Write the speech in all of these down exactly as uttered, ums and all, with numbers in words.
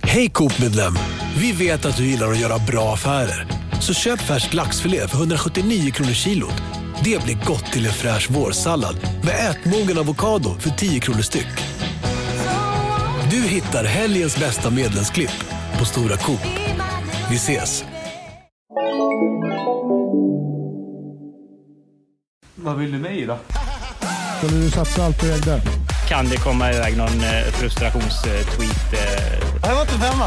Hej Coop-medlem! Vi vet att du gillar att göra bra affärer. Så köp färsk laxfilé för hundrasjuttionio kronor kilot. Det blir gott till en fräsch vårsallad med ätmogen avokado för tio kronor styck. Du hittar helgens bästa medlemsklipp på Stora Coop. Vi ses! Vad vill du med i då? Skulle du satsa allt på ägg där? Kan det komma iväg någon eh, frustrationstweet? Eh... Jag var inte femma.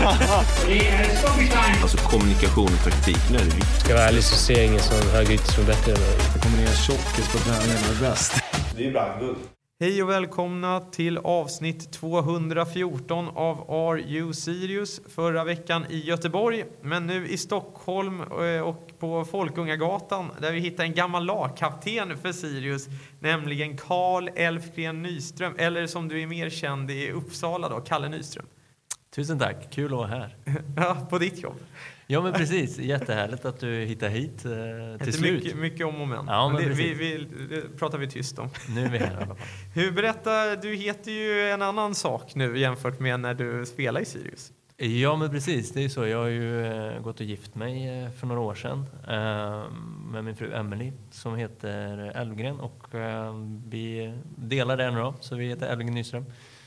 Alltså kommunikation och taktik, nu är det viktigt. Ska jag vara ärlig så ser jag ingen som högerytter som är bättre än mig. Det kommer ner tjockis på träningen är bäst. Det är ju brandguld. Hej och välkomna till avsnitt tvåhundrafjorton av Are You Serious? Förra veckan i Göteborg, men nu i Stockholm och på Folkungagatan där vi hittar en gammal lagkapten för Sirius, nämligen Carl Elfgren Nyström, eller som du är mer känd i Uppsala då, Kalle Nyström. Tusen tack, kul att vara här. Ja, på ditt jobb. Ja men precis, jättehärligt att du hittar hit eh, till slut. Mycket, mycket om och men. Ja, men det, vi, vi, det pratar vi tyst om. Nu är vi här i alla fall. Hur berättar, du heter ju en annan sak nu jämfört med när du spelade i Sirius. Ja men precis, det är så. Jag har ju eh, gått och gift mig eh, för några år sedan eh, med min fru Emily som heter Elfgren och eh, vi delar det nu då, så vi heter Elfgren Nyström.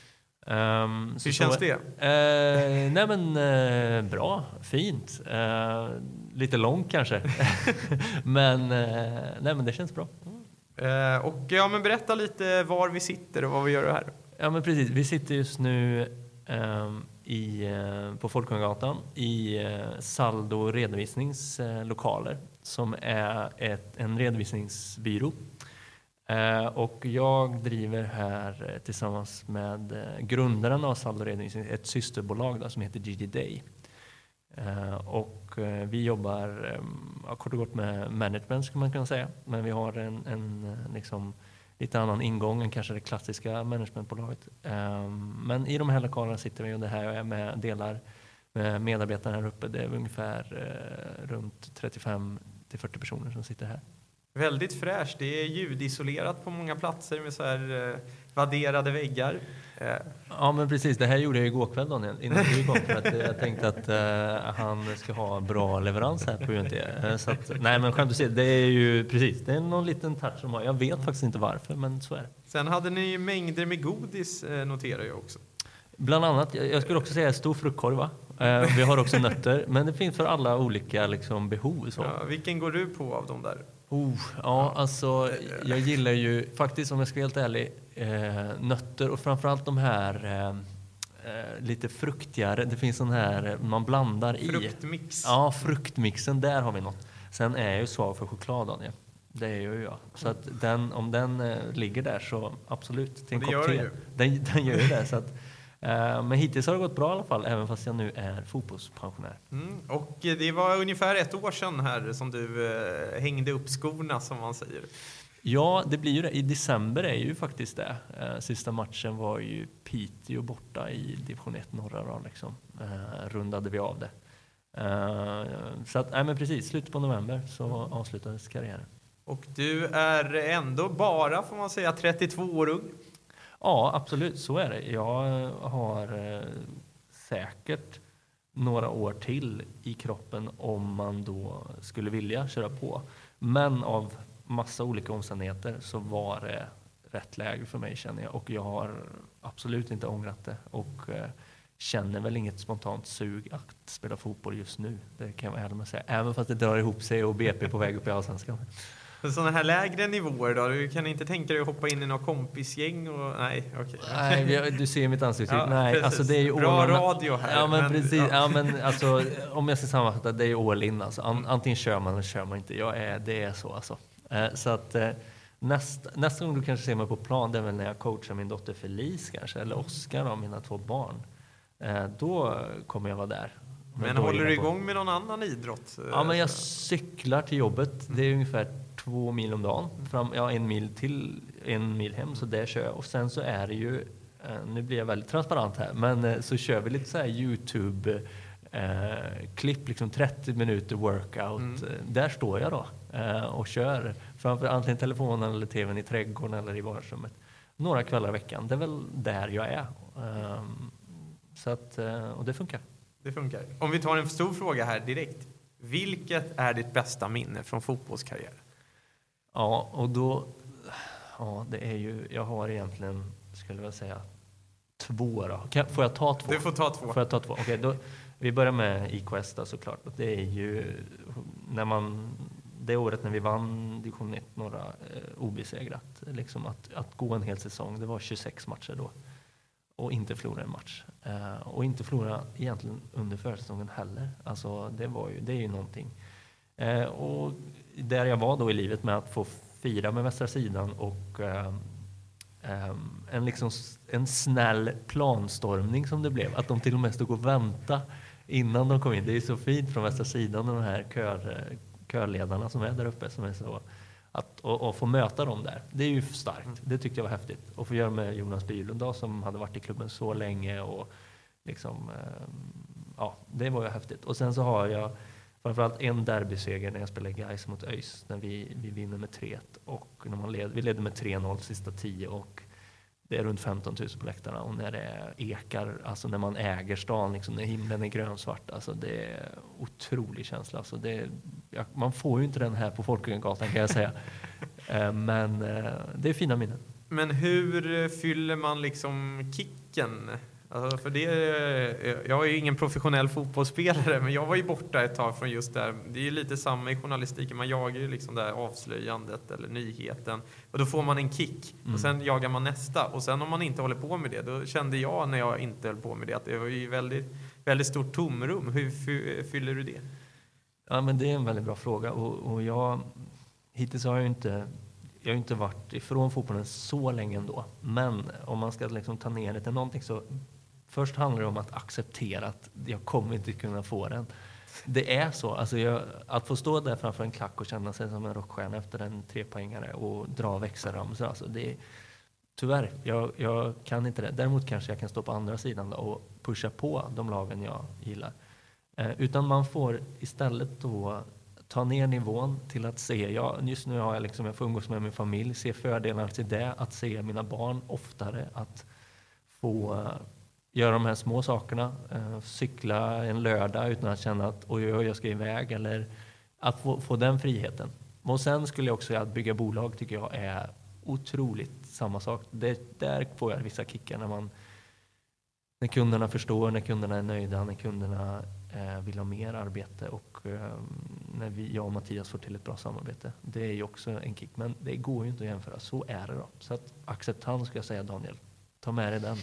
Um, Hur känns så, det? Eh, nej men eh, bra, fint, eh, lite långt kanske, men eh, nej men det känns bra. Mm. Eh, och ja men berätta lite var vi sitter och vad vi gör här. Ja men precis, vi sitter just nu eh, i eh, på Folkungagatan i eh, Saldo redovisningslokaler eh, som är ett, en redovisningsbyrå. Uh, och jag driver här uh, tillsammans med uh, grundaren av Saldo Redovisning ett systerbolag då, som heter G G Day. Uh, och uh, vi jobbar um, ja, kort och gott med management skulle man kunna säga. Men vi har en, en uh, liksom, lite annan ingång än kanske det klassiska managementbolaget. Um, men i de här lokalerna sitter vi och det här är med delar med medarbetarna här uppe. Det är ungefär uh, runt trettiofem till fyrtio personer som sitter här. Väldigt fräscht. Det är ljudisolerat på många platser med så här eh, vadderade väggar. Eh. Ja men precis, det här gjorde jag igår kväll Daniel, innan du kom för att jag tänkte att uh, han ska ha bra leverans här på U N T. Uh, så att, nej men skämt att se, det är ju precis, det är någon liten touch som har, jag vet faktiskt inte varför men så är det. Sen hade ni mängder med godis eh, noterar jag också. Bland annat, jag skulle också säga stor fruktkorg va? Uh, vi har också nötter, men det finns för alla olika liksom, behov. Så. Ja, vilken går du på av de där? Oh, ja, alltså jag gillar ju faktiskt om jag ska vara helt ärlig eh, nötter och framförallt de här eh, lite fruktigare. Det finns sån här man blandar i. Fruktmix. Ja, fruktmixen, där har vi något. Sen är jag ju svag för chokladen. Ja. Det är ju jag. Så att den, om den eh, ligger där så absolut. Till en det gör te. ju. Den, den gör ju det. Så att, Uh, men hittills har det gått bra i alla fall, även fast jag nu är fotbollspensionär. Mm, och det var ungefär ett år sedan här som du uh, hängde upp skorna som man säger. Ja, det blir ju det. I december är ju faktiskt det. Uh, sista matchen var ju Piteå borta i division ett norra då, liksom. Uh, rundade vi av det. Uh, så att, nej men precis, slutet på november så avslutades karriären. Och du är ändå bara, får man säga, trettiotvå år ung. Ja, absolut. Så är det. Jag har eh, säkert några år till i kroppen om man då skulle vilja köra på. Men av massa olika omständigheter så var det rätt läge för mig känner jag. Och jag har absolut inte ångrat det. Och eh, känner väl inget spontant sug att spela fotboll just nu. Det kan jag vara ärlig med att säga. Även fast det drar ihop sig och B P på väg upp i Allsvenskan. Sådana här lägre nivåer då? Du kan inte tänka dig att hoppa in i något kompisgäng? Och, nej, okej. Okay. Nej, vi, du ser mitt ansikte. Ja, nej, alltså det är ju bra all, radio här. Ja, men, men precis. Ja. Ja. men alltså, om jag ska sammanfatta, det är all in. Alltså. Antingen kör man eller kör man inte. Jag är, det är så alltså. Eh, så att eh, nästa, nästa gång du kanske ser mig på plan, det är väl när jag coachar min dotter Felice kanske, eller Oskar och mina två barn. Eh, då kommer jag vara där. Men, men håller du igång med någon annan idrott? Ja, men jag cyklar till jobbet. Det är ungefär två mil om dagen. Fram, ja, en mil till, en mil hem. Så det kör jag. Och sen så är det ju, nu blir jag väldigt transparent här, men så kör vi lite så här YouTube eh, klipp, liksom trettio minuter workout. Mm. Där står jag då eh, och kör framför antingen telefonen eller tvn i trädgården eller i vardagsrummet. Några kvällar i veckan. Det är väl där jag är. Um, Så att, och det funkar. Det funkar. Om vi tar en stor fråga här direkt. Vilket är ditt bästa minne från fotbollskarriär? Ja, och då... Ja, det är ju... Jag har egentligen, skulle jag säga, två då. Kan, får jag ta två? Du får ta två. Får jag ta två? Okej, då... Vi börjar med I K S då, såklart. Det är ju när man... Det året när vi vann division ett några eh, obesegrat. Liksom att, att gå en hel säsong, det var tjugosex matcher då. Och inte förlora en match. Uh, och inte förlora egentligen under försäsongen heller. Alltså det var ju, det är ju någonting. Uh, och där jag var då i livet med att få fira med Västra Sidan och uh, um, en, liksom, en snäll planstormning som det blev. Att de till och med stod och väntade innan de kom in. Det är så fint från Västra Sidan, de här kör, körledarna som är där uppe. Som är så, att, och, och få möta dem där, det är ju starkt. Det tyckte jag var häftigt. Och få göra med Jonas Bylund då, som hade varit i klubben så länge. Och liksom, eh, ja, det var ju häftigt. Och sen så har jag framförallt en derbyseger när jag spelade Gais mot ÖIS. När vi, vi vinner med tre ett. Och när man led, vi ledde med tre noll sista tio. Och det är runt femton tusen på läktarna. Och när det ekar, alltså när man äger stan, liksom, när himlen är grönsvart. Alltså det är otrolig känsla. Alltså det, ja, man får ju inte den här på Folkungagatan, kan jag säga. eh, men eh, det är fina minnen. Men hur fyller man liksom kicken? Alltså för det, jag är ju ingen professionell fotbollsspelare, men jag var ju borta ett tag från just där. Det är ju lite samma i journalistiken. Man jagar ju liksom det här avslöjandet eller nyheten. Och då får man en kick. Mm. Och sen jagar man nästa. Och sen om man inte håller på med det, då kände jag när jag inte höll på med det att det var ju väldigt, väldigt stort tomrum. Hur fyller du det? Ja, men det är en väldigt bra fråga. Och, och jag, hittills har jag ju inte... Jag har inte varit ifrån fotbollen så länge ändå. Men om man ska liksom ta ner det till någonting så... Först handlar det om att acceptera att jag kommer inte kunna få den. Det är så. Alltså jag, att få stå där framför en klack och känna sig som en rockstjärna efter en trepoängare och dra växelramsor. Alltså det är, tyvärr, jag, jag kan inte det. Däremot kanske jag kan stå på andra sidan då och pusha på de lagen jag gillar. Eh, utan man får istället då ta ner nivån till att se, ja, just nu har jag liksom, jag får umgås med min familj, se fördelarna till det, att se mina barn oftare, att få göra de här små sakerna, uh, cykla en lördag utan att känna att oj, oj, jag ska iväg, eller att få, få den friheten. Och sen skulle jag också säga att bygga bolag tycker jag är otroligt samma sak. Det, där får jag vissa kickar när man när kunderna förstår, när kunderna är nöjda, när kunderna eh, vill ha mer arbete och eh, när vi, jag och Mattias får till ett bra samarbete. Det är ju också en kick, men det går ju inte att jämföra. Så är det då. Så att acceptans ska jag säga, Daniel. Ta med dig den.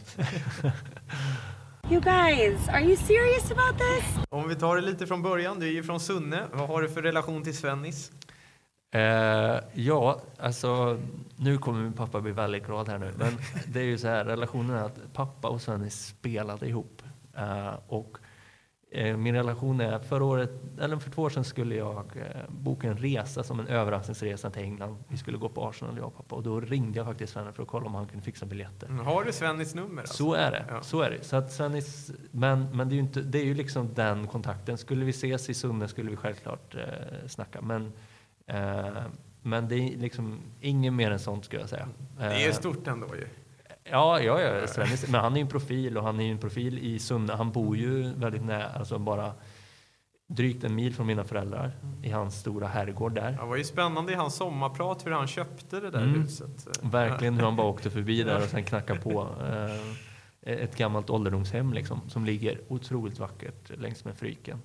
You guys, are you serious about this? Om vi tar det lite från början, du är ju från Sunne. Vad har du för relation till Svennis? Uh, ja, alltså nu kommer min pappa bli väldigt glad här nu. Men det är ju så här, relationen är att pappa och Svennis spelade ihop. Uh, och uh, min relation är, förra året, eller för två år sedan skulle jag uh, boka en resa som en överraskningsresa till England. Vi skulle gå på Arsenal, jag och pappa. Och då ringde jag faktiskt Svennis för att kolla om han kunde fixa biljetter. Har du Svennis nummer? Alltså? Så är det, ja. så är det. Så att Svennis, men men det är ju inte, det är ju liksom den kontakten. Skulle vi ses i Sunne skulle vi självklart uh, snacka. Men Uh, men det är liksom ingen mer än sånt, skulle jag säga. Uh, det är stort ändå ju. Ja, ja, ja Svennis, men han är ju en profil och han är ju en profil i Sunne. Han bor ju väldigt nära, alltså bara drygt en mil från mina föräldrar i hans stora herrgård där. Det var ju spännande i hans sommarprat hur han köpte det där mm. huset. Verkligen hur han bara åkte förbi där och sen knackade på. Uh, ett gammalt ålderdomshem liksom, som ligger otroligt vackert längs med Fryken.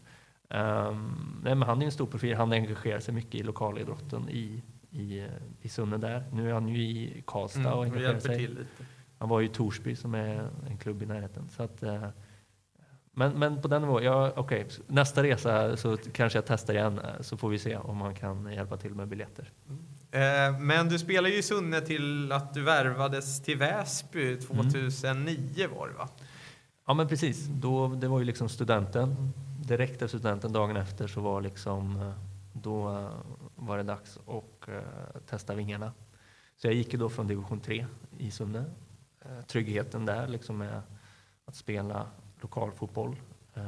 Um, nej, men han är en stor profil. Han engagerar sig mycket i lokalidrotten i, i, i Sunne där. Nu är han ju i Karlstad mm, och engagerar sig. Till lite. Han var ju i Torsby som är en klubb i närheten. Så att, uh, men, men på den nivån, ja, okej. Okay. Nästa resa så kanske jag testar igen så får vi se om man kan hjälpa till med biljetter. Mm. Uh, men du spelar ju i Sunne till att du värvades till Väsby tjugohundranio mm. var det, va? Ja, men precis. Då, det var ju liksom studenten. Direkt efter studenten, dagen efter, så var liksom, då var det dags att uh, testa vingarna. Så jag gick ju då från division tre i Sunne. Uh, tryggheten där liksom med att spela lokalfotboll uh,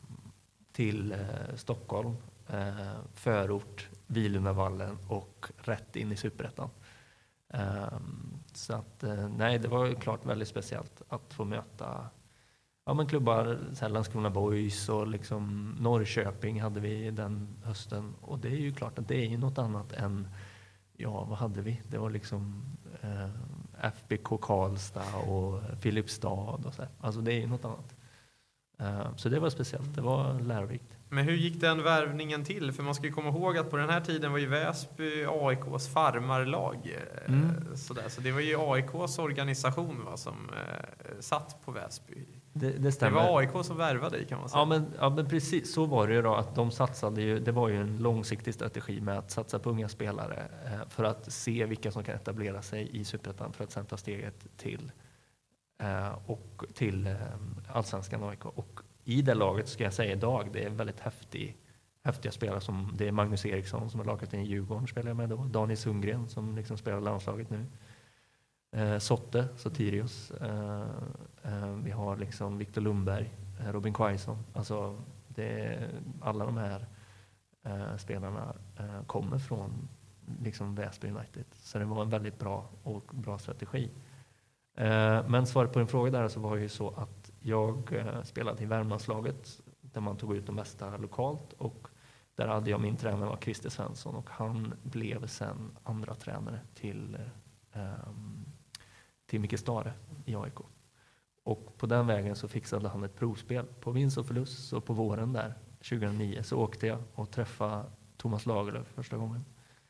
till uh, Stockholm, uh, förort, Vilunavallen och rätt in i Superettan. Uh, så att, uh, nej, det var ju klart väldigt speciellt att få möta ja, men klubbar, så här Landskrona Boys och liksom Norrköping hade vi den hösten. Och det är ju klart att det är ju något annat än, ja vad hade vi? Det var liksom eh, F B K Karlstad och Filipstad och så här. Alltså det är ju något annat. Uh, så det var speciellt, det var lärorikt. Men hur gick den värvningen till? För man ska ju komma ihåg att på den här tiden var ju Väsby A I K:s farmarlag. Mm. Sådär. Så det var ju A I K:s organisation, va, som eh, satt på Väsby. Det, det stämmer. Det var A I K som värvade dig, kan man säga. Ja men, ja, men precis så var det ju då, att de satsade ju, det var ju en långsiktig strategi med att satsa på unga spelare eh, för att se vilka som kan etablera sig i Superettan för att sen ta steget till Uh, och till uh, allsvenskan A I K. Och i det laget ska jag säga idag, det är väldigt häftig, häftiga spelare som, det är Magnus Eriksson som har lagat i Djurgården, spelar jag med då. Daniel Sundgren som liksom spelar landslaget nu. Uh, Sotte, Sotirius. Uh, uh, vi har liksom Victor Lundberg, uh, Robin Quaison. Alltså det är, alla de här uh, spelarna uh, kommer från liksom Väsby United. Så det var en väldigt bra och bra strategi. Men svaret på din fråga där så var ju så att jag spelade i Värmlandslaget där man tog ut de bästa lokalt, och där hade jag min tränare var Christer Svensson, och han blev sen andra tränare till um, till Micke Stare i A I K. Och på den vägen så fixade han ett provspel på vinst och förlust, så på våren där tjugohundranio så åkte jag och träffade Thomas Lagerlöf första gången.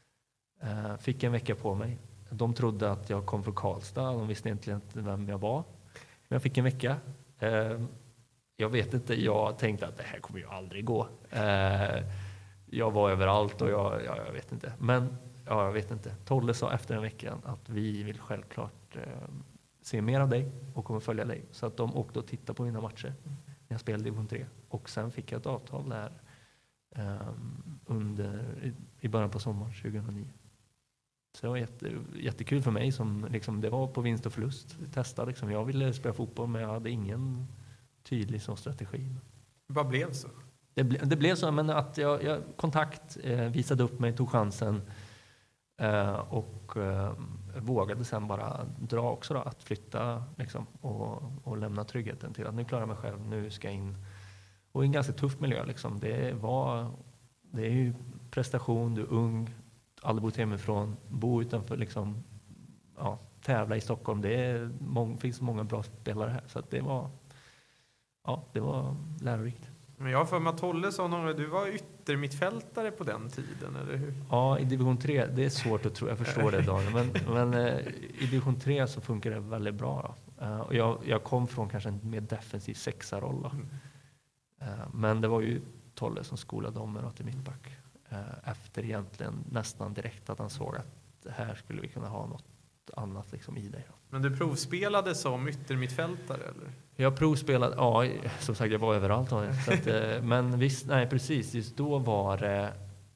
Uh, fick en vecka på mig. De trodde att jag kom från Karlstad. De visste egentligen inte vem jag var. Men jag fick en vecka. Eh, jag vet inte. Jag tänkte att det här kommer ju aldrig gå. Eh, jag var överallt och jag, ja, jag vet inte. Men ja, jag vet inte. Tolle sa efter en vecka att vi vill självklart eh, se mer av dig och kommer följa dig. Så att de åkte och tittade på mina matcher när jag spelade i division tre. Och sen fick jag ett avtal där eh, under, i, i början på sommaren tjugohundranio. Så det var jätte, jättekul för mig. Som, liksom, det var på vinst och förlust. Testa, liksom. Jag ville spela fotboll, men jag hade ingen tydlig sån strategi. Vad blev så? Det, ble, det blev så, men att jag, jag kontakt, eh, visade upp mig, tog chansen eh, och eh, vågade sen bara dra också då, att flytta liksom, och, och lämna tryggheten till att nu klarar jag mig själv, nu ska jag in. Och i en ganska tuff miljö. Liksom. Det, var, det är ju prestation, du är ung, aldrig bott hemifrån, bo utanför, liksom, ja, tävla i Stockholm. Det är mång, finns många bra spelare här, så att det var, ja, det var lärorikt. Men jag har för mig att Tolle sa någon, du var yttermittfältare på den tiden, eller hur? Ja, i division tre, det är svårt att tro, jag förstår det Daniel, men, men eh, i division tre så funkar det väldigt bra. Då. Uh, och jag, jag kom från kanske en mer defensiv sexaroll. Mm. Uh, men det var ju Tolle som skolade om mig till mittback. Efter egentligen nästan direkt att han såg att här skulle vi kunna ha något annat liksom i dig. Men du provspelade som yttermittfältare, eller? Jag provspelade, ja, som sagt jag var överallt. Så att, men visst, nej precis, just då var det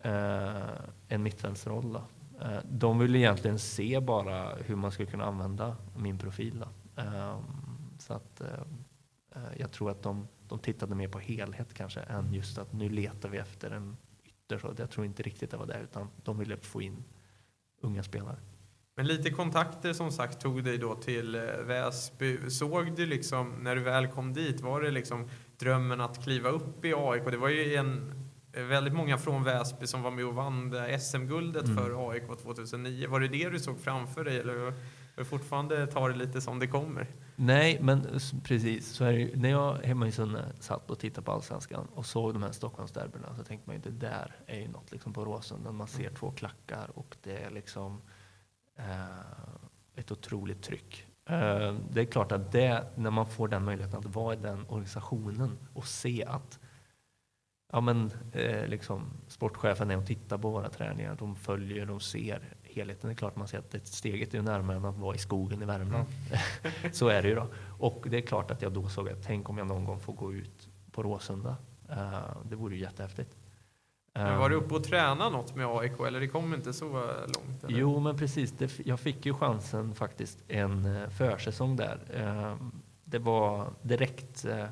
eh, en mittfältsroll. Då. Eh, de ville egentligen se bara hur man skulle kunna använda min profil. Då. Eh, så att eh, jag tror att de, de tittade mer på helhet kanske än just att nu letar vi efter en. Så jag tror inte riktigt det var det, utan de ville få in unga spelare. Men lite kontakter som sagt tog dig då till Väsby. Såg du liksom, när du väl kom dit, var det liksom drömmen att kliva upp i A I K? Det var ju en, väldigt många från Väsby som var med och vann S M-guldet mm. för A I K tjugohundranio. Var det det du såg framför dig, eller fortfarande tar det lite som det kommer? Nej, men precis. Så är det ju, när jag hemma i Sunne satt och tittade på Allsvenskan och såg de här Stockholmsderbyna, så tänkte man ju, det där är ju något liksom på Råsunda. Man ser två klackar och det är liksom eh, ett otroligt tryck. Eh, det är klart att det, när man får den möjligheten att vara i den organisationen och se att ja, men, eh, liksom, sportchefen är och tittar på våra träningar, de följer, de ser helheten. Det är klart man ser att ett steget är närmare än att vara i skogen i Värmland. Mm. Så är det ju då. Och det är klart att jag då såg att tänk om jag någon gång får gå ut på Råsunda. Uh, det vore ju jättehäftigt. Men var du uppe och träna något med A I K, eller det kom inte så långt? Eller? Jo, men precis. Det, jag fick ju chansen faktiskt en försäsong där. Uh, det var direkt uh,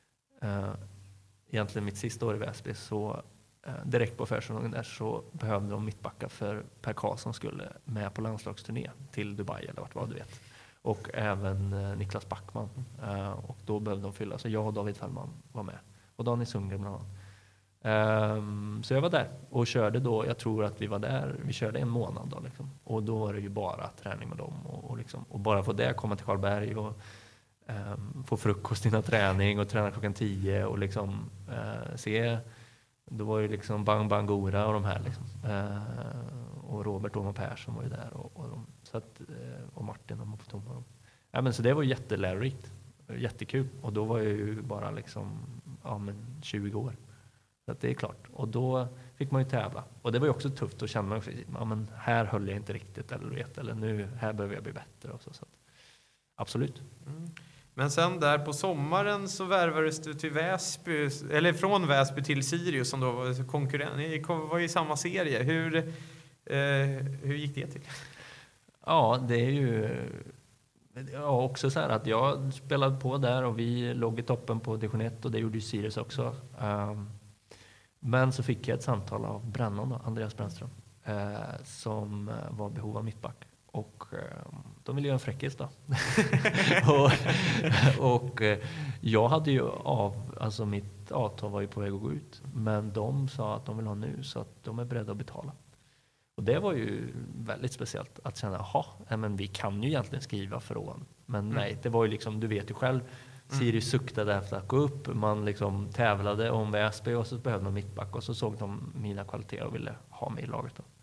uh, egentligen mitt sista år i Väsby, så uh, direkt på försäsongen där så behövde de mittbacka för Per Karlsson skulle med på landslagsturné till Dubai eller vart vad du vet. Och även eh, Niklas Backman. Eh, och då behövde de fylla. Så jag och David Fällman var med. Och Daniel Sundgren bland annat. Um, så jag var där och körde då, jag tror att vi var där, vi körde en månad då liksom. Och då var det ju bara träning med dem och, och, liksom, och bara få det, komma till Karlberg och um, få frukost innan träning och träna klockan tio och liksom uh, se, då var ju liksom Bang Bangora och de här liksom. Uh, och Robert Åman Persson var ju där och, och, de, så att, uh, och Martin och Tom och de. Ja, men så det var jättelärorikt, jättekul, och då var jag ju bara liksom ja, men tjugo år. Så att det är klart. Och då fick man ju tävla. Och det var ju också tufft att känna också, ja, men här höll jag inte riktigt eller vet, eller nu här behöver jag bli bättre och så, så att, absolut. Mm. Men sen där på sommaren så värvades du till Väsby, eller från Väsby till Sirius som då var konkurrent. Ni var i samma serie. Hur eh, hur gick det till? Ja, det är ju ja, också så här att jag spelade på där och vi låg i toppen på division ett och det gjorde ju Sirius också. Um, Men så fick jag ett samtal av Brännan då, Andreas Brännström, eh, som var i behov av mittback. Och eh, de ville göra en fräckis då. och och eh, jag hade ju av, alltså mitt avtal var ju på väg att gå ut. Men de sa att de vill ha nu så att de är beredda att betala. Och det var ju väldigt speciellt att känna, jaha, men vi kan ju egentligen skriva från. Men mm. nej, det var ju liksom, du vet ju själv. Sirius suktade efter att gå upp. Man liksom tävlade om Väsby och så behövde de mittback. Och så såg de mina kvaliteter och ville ha mig i laget då.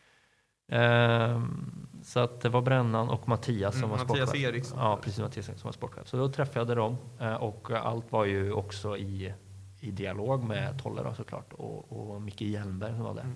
Ehm, så att det var Brännan och Mattias som mm, var sportchef. Mattias Eriksson. Ja, precis, Mattias Eriksson som var sportchef. Så då träffade jag dem. Och allt var ju också i, i dialog med Tolle då, såklart. Och, och Micke Hjelmberg som var där.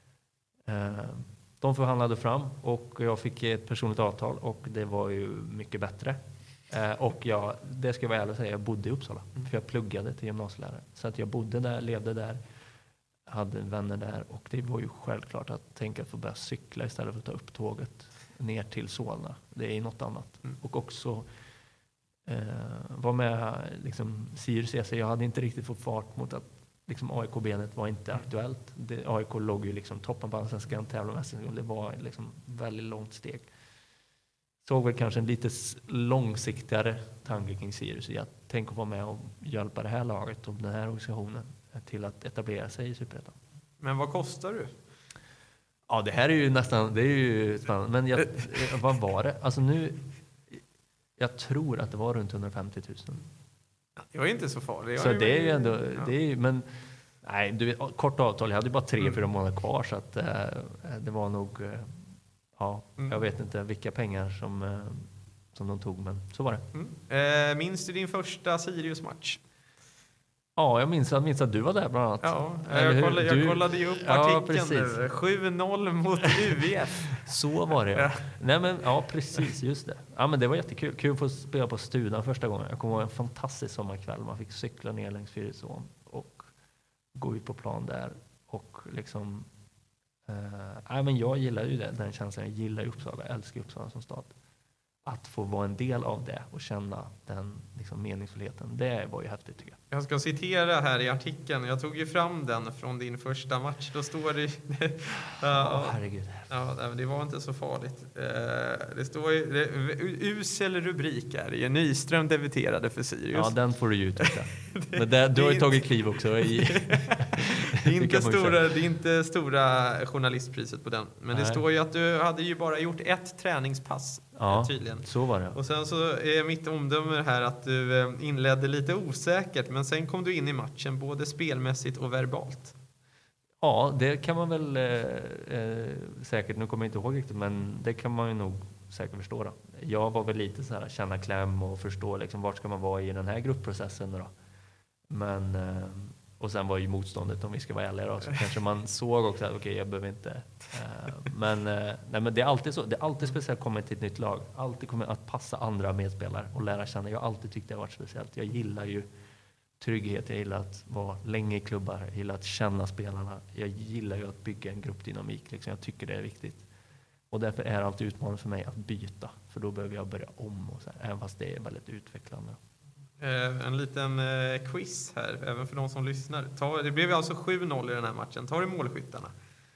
Mm. Ehm, de förhandlade fram och jag fick ett personligt avtal. Och det var ju mycket bättre. Uh, och jag, det ska jag vara ärlig och säga, jag bodde i Uppsala. Mm. För jag pluggade till gymnasielärare. Så att jag bodde där, levde där, hade vänner där. Och det var ju självklart att tänka att få börja cykla istället för att ta upp tåget ner till Solna. Det är något annat. Mm. Och också uh, vara med liksom, Sirius. Jag hade inte riktigt fått fart mot att liksom, A I K-benet var inte mm. aktuellt. Det, A I K låg ju liksom toppen på allsvenskan, tävla med S M. Det var liksom väldigt långt steg. Såg väl kanske en lite långsiktigare tanke kring Sirius. Jag tänker vara med och hjälpa det här laget och den här organisationen till att etablera sig i Superettan. Men vad kostar du? Ja, det här är ju nästan, det är ju spännande. Men jag, vad var det? Alltså nu, jag tror att det var runt hundrafemtio tusen. Det var inte så farligt. Så det är ju ändå, det är ju, men nej, du vet, kort avtal. Jag hade ju bara tre, mm. fyra månader kvar så att äh, det var nog... Ja, mm. jag vet inte vilka pengar som, eh, som de tog, men så var det. Mm. Eh, minns du din första Sirius-match? Ja, jag minns, jag minns att du var där bland annat. Ja, jag, kollade, jag du, kollade ju upp ja, artikeln. sju noll mot U V F. Så var det, ja. Nej, men, ja, precis, just det. Ja, men det var jättekul. Kul att få spela på Studan första gången. Jag kommer ihåg en fantastisk sommarkväll. Man fick cykla ner längs Fyrisån och gå ut på plan där och liksom... Uh, nej, men jag gillar ju det, den känslan. Jag gillar Uppsala, jag älskar Uppsala som stad. Att få vara en del av det och känna den liksom, meningsfullheten, det var ju häftigt tycker jag. Jag ska citera här i artikeln. Jag tog ju fram den från din första match. Då står det... uh, oh, herregud. Ja, det var inte så farligt. Uh, det står ju... Det, usel rubrik är det. Nyström debuterade för Sirius. Ja, den får du ju tycka. Men det, du har ju tagit kliv också i... Det är, inte stora, det är inte stora journalistpriset på den. Men Nej. Det står ju att du hade ju bara gjort ett träningspass. Ja, tydligen. Så var det. Och sen så är mitt omdöme här att du inledde lite osäkert. Men sen kom du in i matchen både spelmässigt och verbalt. Ja, det kan man väl eh, säkert. Nu kommer jag inte ihåg riktigt. Men det kan man ju nog säkert förstå då. Jag var väl lite så här känna kläm och förstå liksom, vart ska man vara i den här gruppprocessen då. Men... Eh, Och sen var ju motståndet, om vi ska vara ärliga då, så kanske man såg också att okej, okay, jag behöver inte. Uh, men, uh, nej, men det är alltid så. Det är alltid speciellt att komma till ett nytt lag. Alltid kommer att passa andra medspelare och lära känna. Jag har alltid tyckt det har varit speciellt. Jag gillar ju trygghet. Jag gillar att vara länge i klubbar. Jag gillar att känna spelarna. Jag gillar ju att bygga en gruppdynamik. Liksom. Jag tycker det är viktigt. Och därför är det alltid utmanande för mig att byta. För då behöver jag börja om. Och så här, även fast det är väldigt utvecklande. Eh, en liten eh, quiz här, även för de som lyssnar. Ta, det blev alltså sju noll i den här matchen. Tar du målskyttarna?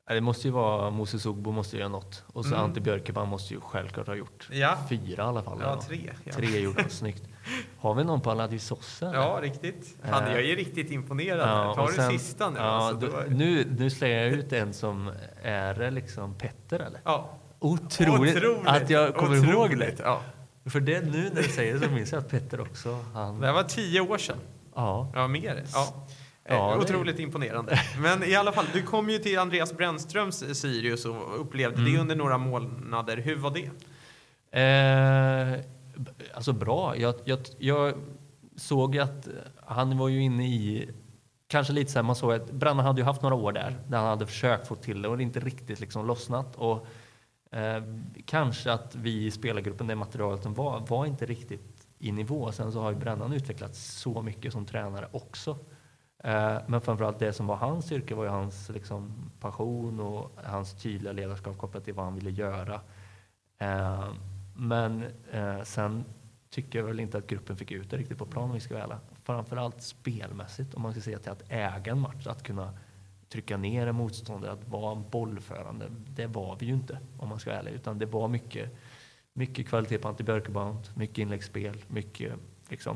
Det måste ju vara Moses Ogbo måste göra något. Och så mm. Ante Björkeman måste ju självklart ha gjort ja. fyra i alla fall. Ja, tre. Ja. Tre gjorde han snyggt. Har vi någon på Aladji Sosse? Ja, riktigt. Han är ju riktigt imponerad. Ja, Tar sen, du sista nu? Ja, alltså, då, var... nu, nu slänger jag ut en som är liksom Petter, eller? Ja. Otroligt, Otroligt att jag kommer Otroligt. ihåg det. Ja. För det nu när du säger det så minns jag att Petter också... Han... Det här var tio år sedan. Ja. Ja, mer. Ja. Ja, eh, otroligt det... imponerande. Men i alla fall, du kom ju till Andreas Brännströms Sirius och upplevde mm. det under några månader. Hur var det? Eh, alltså bra. Jag, jag, jag såg att han var ju inne i... Kanske lite så här, man såg att Brannan hade ju haft några år där. Där han hade försökt få till det och det inte riktigt liksom lossnat. Och eh, kanske att vi i spelargruppen, det materialet var, var inte riktigt i nivå. Sen så har ju Brannan utvecklats så mycket som tränare också. Men framförallt det som var hans styrka var ju hans liksom, passion och hans tydliga ledarskap kopplat till vad han ville göra. Men sen tycker jag väl inte att gruppen fick ut det riktigt på plan om vi ska välja. Framförallt spelmässigt, om man ska säga till att äga en match, att kunna trycka ner en motståndare, att vara en bollförande. Det var vi ju inte om man ska välja, utan det var mycket, mycket kvalitet på Ante Björkeman, mycket inläggsspel, mycket liksom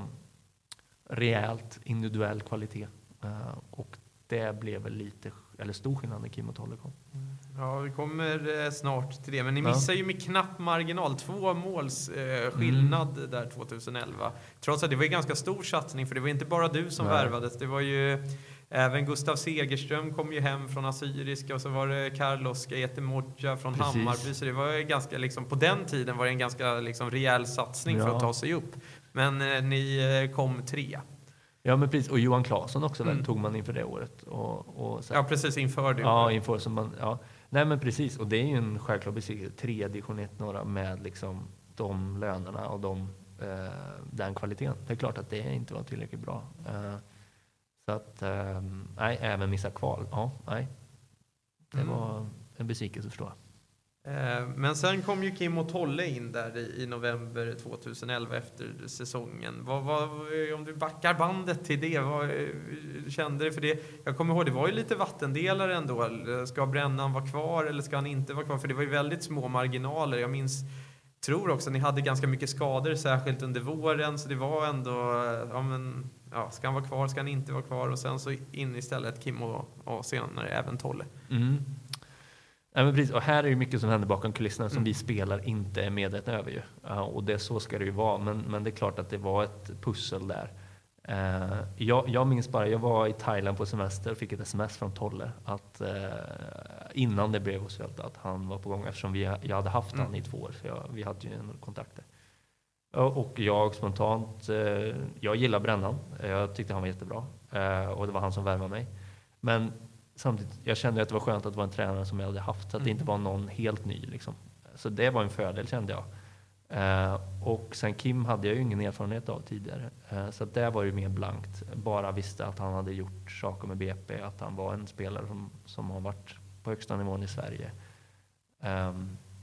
rejält individuell kvalitet. Uh, och det blev väl lite, eller stor skillnad när Kim och Tolle kom. Ja, vi kommer eh, snart till det. Men ni missar ja. ju med knapp marginal. Två måls eh, skillnad mm. där tjugoelva. Trots att det var en ganska stor satsning. För det var inte bara du som Nej. värvades. Det var ju även Gustav Segerström kom ju hem från Assyriska. Och så var det Carlos Gaetemoja från Precis. Hammarby. Så det var ju ganska, liksom, på den tiden var det en ganska liksom, rejäl satsning ja. för att ta sig upp. Men eh, ni eh, kom tre. Ja, men precis. Och Johan Claesson också mm. tog man inför det året. Och, och så. Ja, precis inför det. Ja, inför som man, ja. Nej, men precis. Och det är ju en självklar besvikelse. Tre division ett några med liksom de lönerna och de, eh, den kvaliteten. Det är klart att det inte var tillräckligt bra. Eh, så att, eh, nej, även missa kval. Ja, nej. Det mm. var en besvikelse, förstår jag. Men sen kom ju Kim och Tolle in där i, i november tjugoelva efter säsongen. Vad, vad, om du backar bandet till det, vad kände du för det? Jag kommer ihåg, det var ju lite vattendelare ändå. Ska Brännan vara kvar eller ska han inte vara kvar? För det var ju väldigt små marginaler. Jag minns, tror också att ni hade ganska mycket skador, särskilt under våren. Så det var ändå, ja men, ja, ska han vara kvar, ska han inte vara kvar? Och sen så in istället Kim och, och senare även Tolle. Mm. Ja, men precis. Och här är det mycket som händer bakom kulisserna som mm. vi spelar inte är medvetna över. Ju. Uh, och det, så ska det ju vara. Men, men det är klart att det var ett pussel där. Uh, jag, jag minns bara, jag var i Thailand på semester och fick ett sms från Tolle att uh, innan det blev officiellt att han var på gång, eftersom vi, jag hade haft mm. han i två år. Så jag, vi hade ju en kontakt där. Uh, och jag spontant, uh, jag gillar Brännan. Jag tyckte han var jättebra. Uh, och det var han som värvade mig. Men samtidigt, jag kände att det var skönt att det var en tränare som jag hade haft, så att det inte var någon helt ny. Liksom. Så det var en fördel, kände jag. Eh, och sen Kim hade jag ju ingen erfarenhet av tidigare. Eh, så att det var ju mer blankt. Bara visste att han hade gjort saker med B P, att han var en spelare som, som har varit på högsta nivån i Sverige. Eh,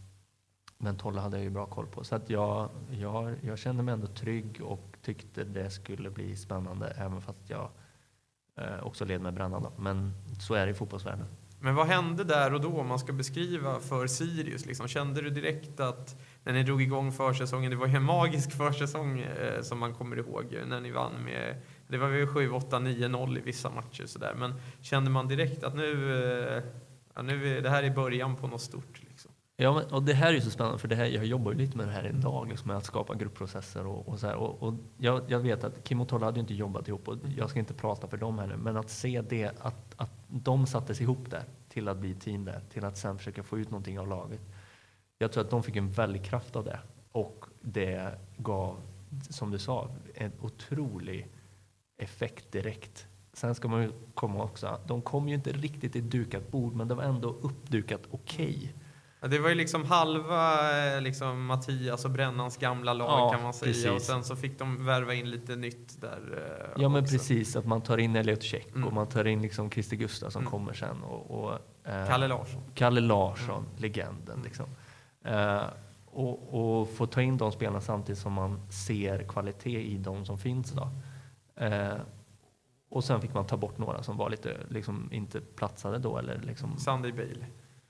men Tolle hade jag ju bra koll på. Så att jag, jag, jag kände mig ändå trygg och tyckte det skulle bli spännande, även fast jag också led med Brännan. Men så är det i fotbollsvärlden. Men vad hände där och då om man ska beskriva för Sirius? Liksom, kände du direkt att när ni drog igång försäsongen, det var ju en magisk försäsong eh, som man kommer ihåg när ni vann med, det var ju sju åtta nio noll i vissa matcher så där. Men kände man direkt att nu, eh, ja, nu är det här är början på något stort liksom? Ja, men, och det här är ju så spännande, för det här, jag jobbar ju lite med det här idag, liksom, med att skapa gruppprocesser och, och så här. Och, och jag, jag vet att Kim och Tolle hade ju inte jobbat ihop, och jag ska inte prata för dem heller, men att se det, att, att de sattes ihop där till att bli team där, till att sen försöka få ut någonting av laget. Jag tror att de fick en väldig kraft av det, och det gav, som du sa, en otrolig effekt direkt. Sen ska man ju komma också, de kom ju inte riktigt i dukat bord, men det var ändå uppdukat okej. Okay. Ja, det var ju liksom halva liksom Mattias och Brännans gamla lag, ja, kan man säga. Precis. Och sen så fick de värva in lite nytt där. Ja, också. Men precis. Att man tar in Elliot Check mm. och man tar in liksom Christer Gustaf som mm. kommer sen. Och, och, eh, Kalle Larsson. Kalle Larsson, mm. legenden. Liksom. Eh, och, och få ta in de spelarna samtidigt som man ser kvalitet i de som finns då. Eh, och sen fick man ta bort några som var lite liksom inte platsade då eller liksom Sunday Bale.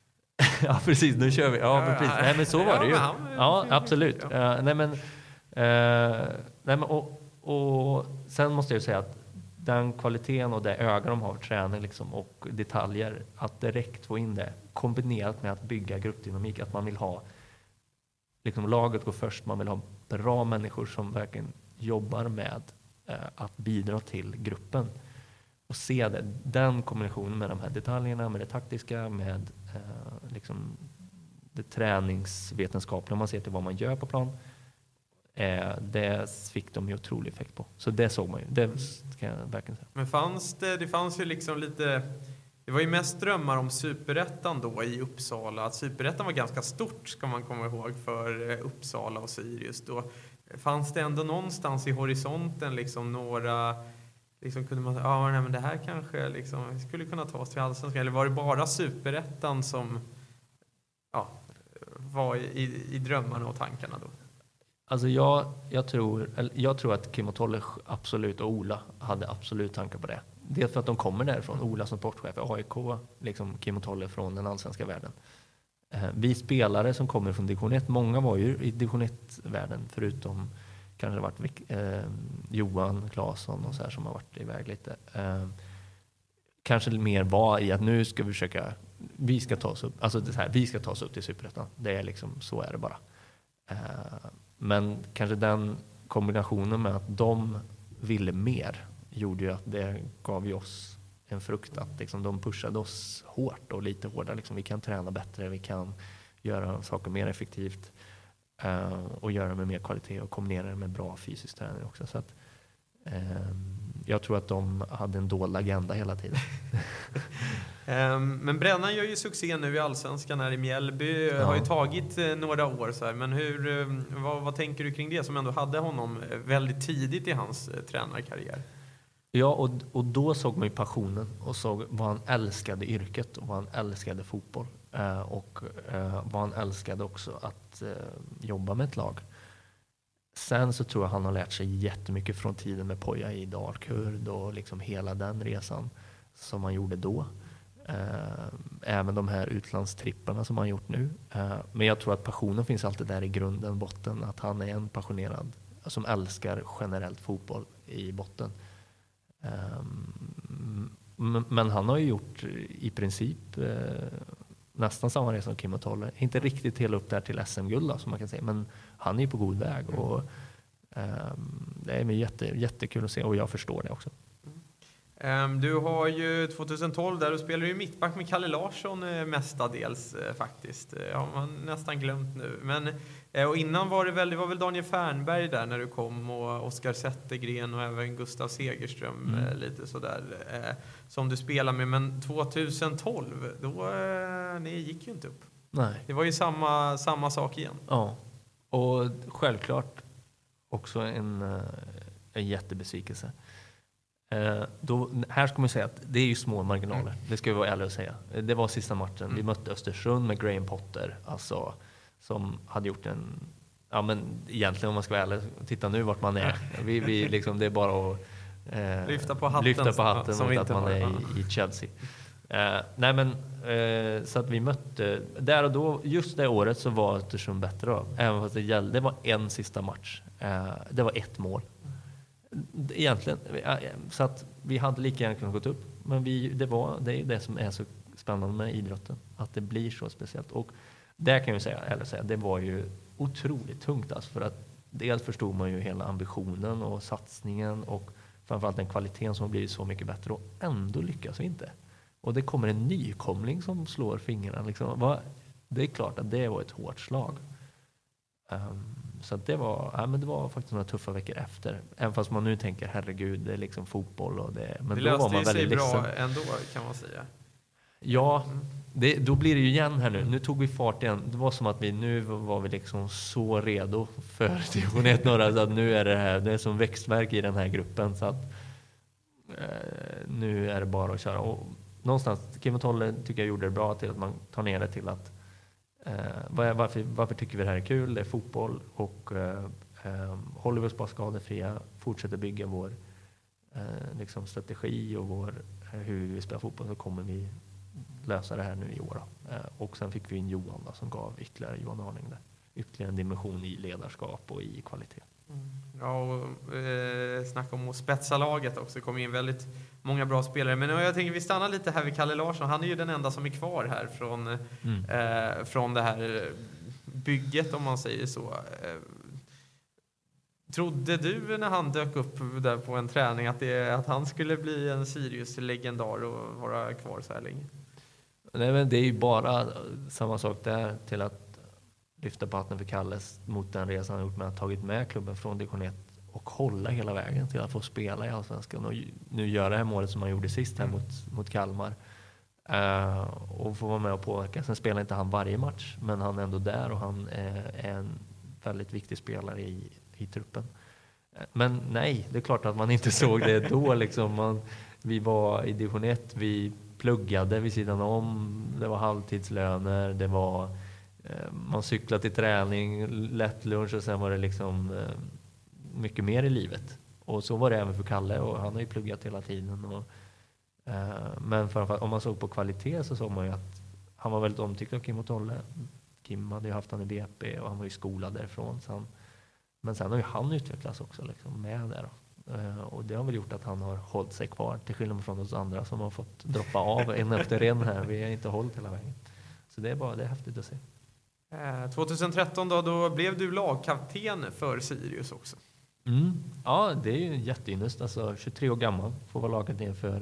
ja precis, nu kör vi. Ja, Ja, precis. Nej men så var ja, det ju. men han- Ja, absolut. Ja. Uh, nej men uh, nej men och, och sen måste jag ju säga att den kvaliteten och det öga de har för träning liksom, och detaljer, att direkt få in det kombinerat med att bygga gruppdynamik, att man vill ha liksom, laget går först, man vill ha bra människor som verkligen jobbar med eh, att bidra till gruppen och se det, den kombinationen med de här detaljerna, med det taktiska, med eh, liksom det träningsvetenskapliga, om man ser till vad man gör på plan. Eh, det fick de ju otrolig effekt på. Så det såg man ju. Det kan jag verkligen säga. Men fanns det, det fanns ju liksom lite, det var ju mest drömmar om Superettan då i Uppsala. Att Superettan var ganska stort, ska man komma ihåg, för Uppsala och Sirius. Då fanns det ändå någonstans i horisonten liksom några, liksom kunde man säga, ja nej, men det här kanske liksom skulle kunna ta oss till Allsvenskan. Eller var det bara Superettan som ja, var i, i, i drömmarna och tankarna då? Alltså jag, jag, tror, eller jag tror att Kim och Tolle absolut och Ola hade absolut tankar på det. Dels för att de kommer därifrån. Ola som sportchef i A I K, liksom Kim och Tolle från den allsvenska världen. Eh, vi spelare som kommer från division ett, många var ju i division ett-världen förutom kanske varit eh, Johan Claesson och så här som har varit iväg lite. Eh, kanske mer var i att nu ska vi försöka, vi ska ta oss upp, alltså det här, vi ska ta oss upp till Superettan. Det är liksom, så är det bara. Eh, Men kanske den kombinationen med att de ville mer gjorde ju att det gav ju oss en frukt att liksom, de pushade oss hårt och lite hårdare. Liksom, vi kan träna bättre, vi kan göra saker mer effektivt uh, och göra det med mer kvalitet och kombinera det med bra fysisk träning också. Så att, uh, jag tror att de hade en dold agenda hela tiden. Um, men Brännan gör ju succé nu i Allsvenskan här i Mjällby. Ja. Har ju tagit eh, några år så här. Men hur, um, vad, vad tänker du kring det som ändå hade honom väldigt tidigt i hans eh, tränarkarriär? Ja, och, och då såg man ju passionen och såg vad han älskade yrket och vad han älskade fotboll. Eh, och eh, vad han älskade också att eh, jobba med ett lag. Sen så tror jag han har lärt sig jättemycket från tiden med Poja i Dalkurd och liksom hela den resan som han gjorde då. Även de här utlandstripparna som han gjort nu. Men jag tror att passionen finns alltid där i grunden, botten. Att han är en passionerad som älskar generellt fotboll i botten. Men han har ju gjort i princip nästan samma resa som Kim och Tolle. Inte riktigt hela upp där till S M-guld som man kan säga. Men han är ju på god väg. Och det är jätte, jättekul att se och jag förstår det också. Um, du har ju tjugohundratolv där du spelar ju mittback med Kalle Larsson eh, mestadels eh, faktiskt. Det har man nästan glömt nu. Men, eh, och innan var det väl, det var väl Daniel Fernberg där när du kom och Oskar Zettergren och även Gustav Segerström mm. eh, lite sådär eh, som du spelar med. Men tjugotolv, då eh, ni gick ju inte upp. Nej. Det var ju samma, samma sak igen. Ja, och självklart också en, en jättebesvikelse. Eh, då, här ska man säga att det är ju små marginaler. Mm. Det ska vi vara ärliga och säga. Det var sista matchen. Mm. Vi mötte Östersund med Graham Potter. Alltså, som hade gjort en... Ja, men egentligen om man ska vara ärlig. Titta nu vart man är. Vi, vi, liksom, det är bara att eh, lyfta på hatten, lyfta på hatten som mot att man har, är ja. i, i Chelsea. Eh, nej men, eh, så att vi mötte... Där och då, just det året så var Östersund bättre då. Även fast det gällde. Det var en sista match. Eh, det var ett mål. Egentligen, så att vi hade lika gärna kunnat gå upp, men vi, det, var, det är ju det som är så spännande med idrotten, att det blir så speciellt. Och där kan jag säga, eller säga, det var ju otroligt tungt alltså, för att dels förstod man ju hela ambitionen och satsningen och framförallt den kvaliteten som har blivit så mycket bättre och ändå lyckas vi inte. Och det kommer en nykomling som slår fingrarna liksom. Det är klart att det var ett hårt slag. Um, Så att det var, ja, men det var faktiskt några tuffa veckor efter. Även fast man nu tänker, herregud, det är liksom fotboll. Och det, men det då var man löste sig väldigt bra ledsen. ändå, kan man säga. Ja, det, då blir det ju igen här nu. Nu tog vi fart igen. Det var som att vi nu var vi liksom så redo för division ett norra. Så att nu är det här, det är som växtverk i den här gruppen. Så att eh, nu är det bara att köra. Och någonstans, Kim och Tolle tycker jag gjorde det bra till att man tar ner det till att Uh, varför, varför tycker vi det här är kul? Det är fotboll och uh, um, håller vi oss bara skadefria, fortsätter bygga vår uh, liksom, strategi och vår, hur vi spelar fotboll, så kommer vi lösa det här nu i år. Eh, och sen fick vi in Johan då, som gav ytterligare Johan Arning där. Ytterligare en dimension i ledarskap och i kvalitet. Mm. Ja, och eh, snacka om att spetsa laget också. Det kommer in väldigt många bra spelare. Men jag tänker vi stannar lite här vid Kalle Larsson. Han är ju den enda som är kvar här från, mm. eh, från det här bygget, om man säger så. Eh, trodde du när han dök upp där på en träning att, det, att han skulle bli en Sirius-legendar och vara kvar så här länge? Nej, men det är ju bara samma sak där, till att lyfta på hatten för Kalles mot den resan han gjort med att ha tagit med klubben från division ett och hålla hela vägen till att få spela i Allsvenskan och nu göra det här målet som han gjorde sist här mm. mot, mot Kalmar uh, och få vara med och påverka. Sen spelar inte han varje match, men han är ändå där och han är, är en väldigt viktig spelare i, i truppen. Men nej, det är klart att man inte såg det då. Liksom. Man, vi var i division ett, vi pluggade vid sidan om, det var halvtidslöner, det var man cyklade till träning, lätt lunch och sen var det liksom eh, mycket mer i livet. Och så var det även för Kalle och han har ju pluggat hela tiden. Och, eh, men framförallt om man såg på kvalitet så såg man ju att han var väldigt omtyckt av Kim och Tolle. Kim hade ju haft han i B P och han var ju skolad därifrån. Så han, men sen har ju han utvecklats också liksom, med det då. Eh, och det har väl gjort att han har hållit sig kvar till skillnad från oss andra som har fått droppa av en efter en här. Vi har inte hållit hela vägen. Så det är bara det är häftigt att se. tjugohundratretton då, då blev du lagkapten för Sirius också. Mm. Ja, det är ju jätteynnest. Alltså tjugotre år gammal får vara lagkapten för,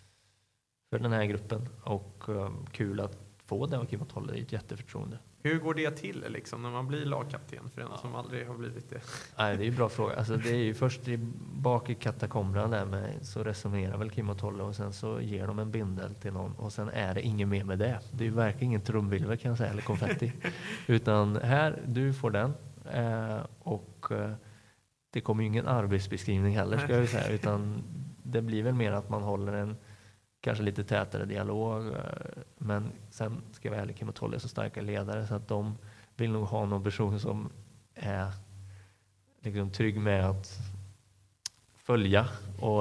för den här gruppen. Och um, kul att få det och Kim och Tolle, det är ett jätteförtroende. Hur går det till liksom, när man blir lagkapten för en ja. som aldrig har blivit det? Nej, det är ju en bra fråga. Alltså, det är ju först i, bak i katakomberna där med, så resonerar väl Kim och Tolle och sen så ger de en bindel till någon och sen är det inget mer med det. Det är ju verkligen ingen trumvirvel kan jag säga, eller konfetti. Utan här, du får den eh, och eh, det kommer ju ingen arbetsbeskrivning heller ska jag säga, utan det blir väl mer att man håller en kanske lite tätare dialog, men sen ska jag vara ärlig, Kim och Tolle är så starka ledare så att de vill nog ha någon person som är liksom trygg med att följa och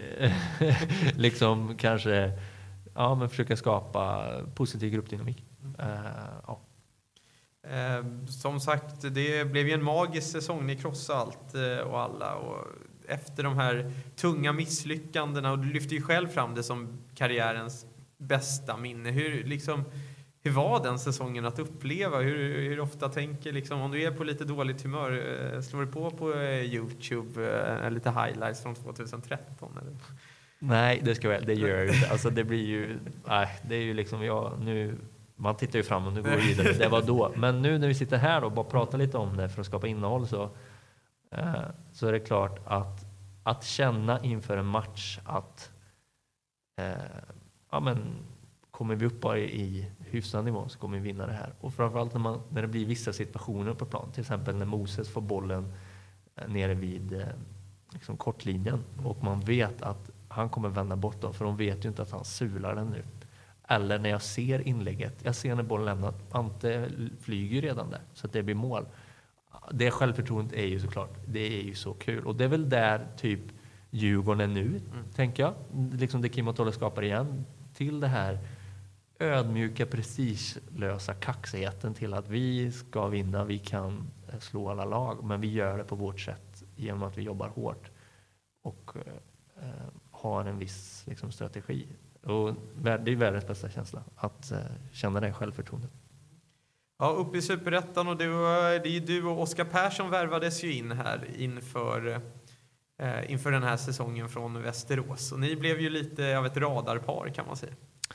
liksom kanske ja, men försöka skapa positiv gruppdynamik. Uh, ja. Eh, som sagt, det blev ju en magisk säsong. Ni krossade allt eh, och alla. Och efter de här tunga misslyckandena, och du lyfter ju själv fram det som karriärens bästa minne. Hur, liksom, hur var den säsongen att uppleva? Hur, hur ofta tänker, liksom, om du är på lite dåligt humör, eh, slår du på på eh, YouTube eh, lite highlights från tjugohundratretton? Eller? Nej, det ska jag, det gör jag inte. Alltså det blir ju, nej, det är ju liksom, ja, nu... Man tittar ju fram och nu går vi vidare. Det var då. Men nu när vi sitter här och bara pratar lite om det för att skapa innehåll så, eh, så är det klart att att känna inför en match att eh, ja, men, kommer vi upp bara i, i hyfsad nivå så kommer vi vinna det här. Och framförallt när, man, när det blir vissa situationer på plan. Till exempel när Moses får bollen eh, nere vid eh, liksom kortlinjen och man vet att han kommer vända bort dem för de vet ju inte att han sular den nu. Eller när jag ser inlägget, jag ser när bollen lämnar, Ante flyger ju redan där så att det blir mål. Det självförtroendet är ju såklart, det är ju så kul. Och det är väl där typ Djurgården är nu, mm. tänker jag. Liksom det Kim och Tolle skapar igen. Till det här ödmjuka, prestigelösa kaxigheten till att vi ska vinna, vi kan slå alla lag. Men vi gör det på vårt sätt genom att vi jobbar hårt och eh, har en viss liksom, strategi. Och det är världens bästa känsla att uh, känna det självförtroendet. Ja, uppe i Superettan och du, det är du och Oskar Persson värvades ju in här inför, eh, inför den här säsongen från Västerås. Och ni blev ju lite av ett radarpar kan man säga.